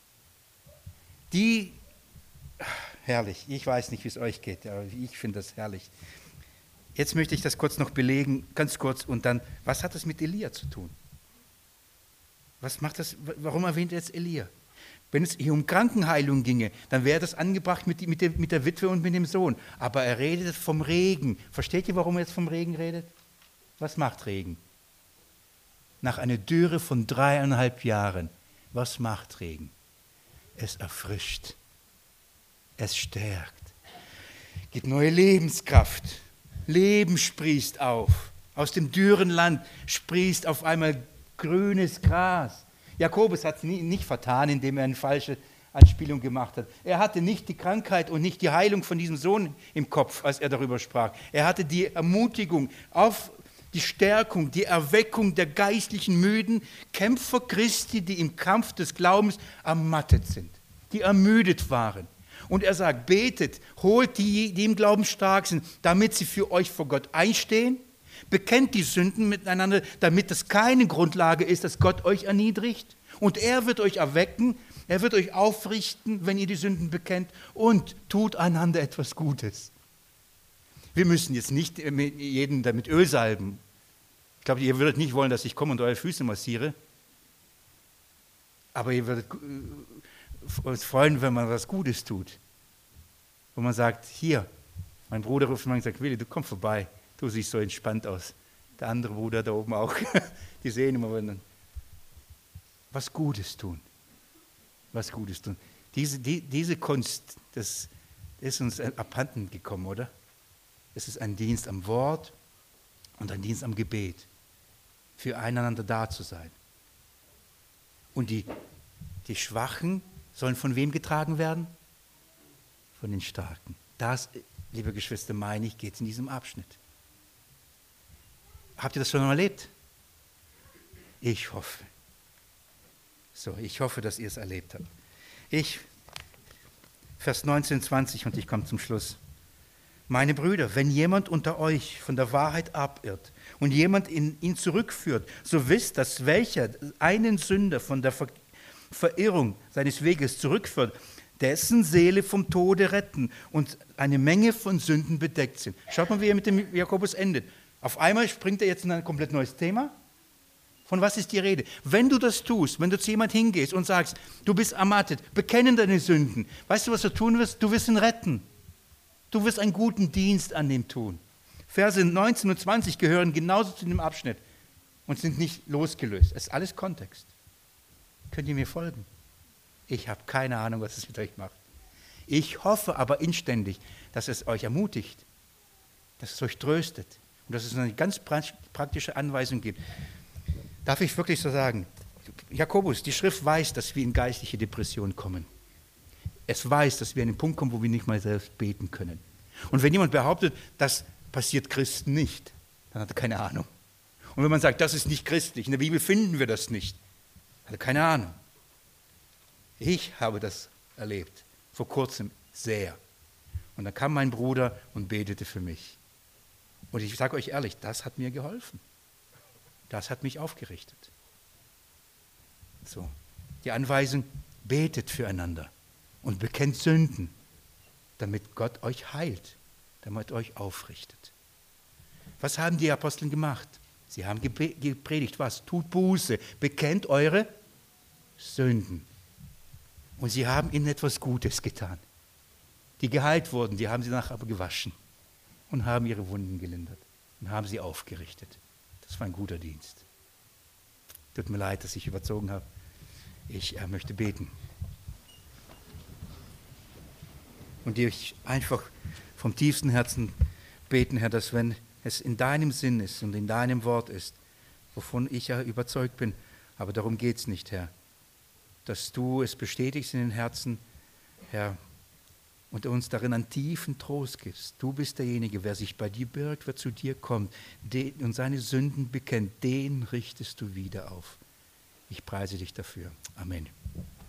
Die, herrlich. Ich weiß nicht, wie es euch geht, aber ich finde das herrlich. Jetzt möchte ich das kurz noch belegen, ganz kurz, und dann, was hat das mit Elia zu tun? Was macht das, warum erwähnt er jetzt Elia? Wenn es hier um Krankenheilung ginge, dann wäre das angebracht mit, mit, der, mit der Witwe und mit dem Sohn. Aber er redet vom Regen. Versteht ihr, warum er jetzt vom Regen redet? Was macht Regen? Nach einer Dürre von dreieinhalb Jahren, was macht Regen? Es erfrischt, es stärkt, gibt neue Lebenskraft. Leben sprießt auf. Aus dem dürren Land sprießt auf einmal grünes Gras. Jakobus hat es nie, nicht vertan, indem er eine falsche Anspielung gemacht hat. Er hatte nicht die Krankheit und nicht die Heilung von diesem Sohn im Kopf, als er darüber sprach. Er hatte die Ermutigung, auf die Stärkung, die Erweckung der geistlichen müden Kämpfer Christi, die im Kampf des Glaubens ermattet sind, die ermüdet waren. Und er sagt, betet, holt die, die im Glauben stark sind, damit sie für euch vor Gott einstehen. Bekennt die Sünden miteinander, damit das keine Grundlage ist, dass Gott euch erniedrigt. Und er wird euch erwecken, er wird euch aufrichten, wenn ihr die Sünden bekennt. Und tut einander etwas Gutes. Wir müssen jetzt nicht jeden damit Öl salben. Ich glaube, ihr würdet nicht wollen, dass ich komme und eure Füße massiere. Aber ihr würdet uns freuen, wenn man was Gutes tut. Wo man sagt, hier, mein Bruder ruft mich und sagt, Willi, du komm vorbei, du siehst so entspannt aus. Der andere Bruder da oben auch, die sehen immer, wenn dann was Gutes tun. Was Gutes tun. Diese, die, diese Kunst, das ist uns abhanden gekommen, oder? Es ist ein Dienst am Wort und ein Dienst am Gebet, für einander da zu sein. Und die, die Schwachen sollen von wem getragen werden? Von den Starken. Das, liebe Geschwister, meine ich, geht es in diesem Abschnitt. Habt ihr das schon mal erlebt? Ich hoffe. So, ich hoffe, dass ihr es erlebt habt. Ich, Vers neunzehn, zwanzig, und ich komme zum Schluss. Meine Brüder, wenn jemand unter euch von der Wahrheit abirrt und jemand in ihn zurückführt, so wisst, dass welcher einen Sünder von der Ver- Verirrung seines Weges zurückführt, dessen Seele vom Tode retten und eine Menge von Sünden bedeckt sind. Schaut mal, wie er mit dem Jakobus endet. Auf einmal springt er jetzt in ein komplett neues Thema. Von was ist die Rede? Wenn du das tust, wenn du zu jemand hingehst und sagst, du bist ermattet, bekennen deine Sünden, weißt du, was du tun wirst? Du wirst ihn retten. Du wirst einen guten Dienst an ihm tun. Verse neunzehn und zwanzig gehören genauso zu dem Abschnitt und sind nicht losgelöst. Es ist alles Kontext. Könnt ihr mir folgen? Ich habe keine Ahnung, was es mit euch macht. Ich hoffe aber inständig, dass es euch ermutigt, dass es euch tröstet und dass es eine ganz praktische Anweisung gibt. Darf ich wirklich so sagen? Jakobus, die Schrift weiß, dass wir in geistliche Depression kommen. Es weiß, dass wir an den Punkt kommen, wo wir nicht mal selbst beten können. Und wenn jemand behauptet, das passiert Christen nicht, dann hat er keine Ahnung. Und wenn man sagt, das ist nicht christlich, in der Bibel finden wir das nicht, hat er keine Ahnung. Ich habe das erlebt, vor kurzem sehr. Und dann kam mein Bruder und betete für mich. Und ich sage euch ehrlich, das hat mir geholfen. Das hat mich aufgerichtet. So, die Anweisung, betet füreinander und bekennt Sünden, damit Gott euch heilt, damit euch aufrichtet. Was haben die Apostel gemacht? Sie haben gepredigt, was? Tut Buße, bekennt eure Sünden. Und sie haben ihnen etwas Gutes getan. Die geheilt wurden, die haben sie nachher aber gewaschen und haben ihre Wunden gelindert und haben sie aufgerichtet. Das war ein guter Dienst. Tut mir leid, dass ich überzogen habe. Ich äh, möchte beten. Und dir einfach vom tiefsten Herzen beten, Herr, dass wenn es in deinem Sinn ist und in deinem Wort ist, wovon ich ja überzeugt bin, aber darum geht es nicht, Herr, dass du es bestätigst in den Herzen, Herr, und uns darin einen tiefen Trost gibst. Du bist derjenige, wer sich bei dir birgt, wer zu dir kommt den, und seine Sünden bekennt, den richtest du wieder auf. Ich preise dich dafür. Amen.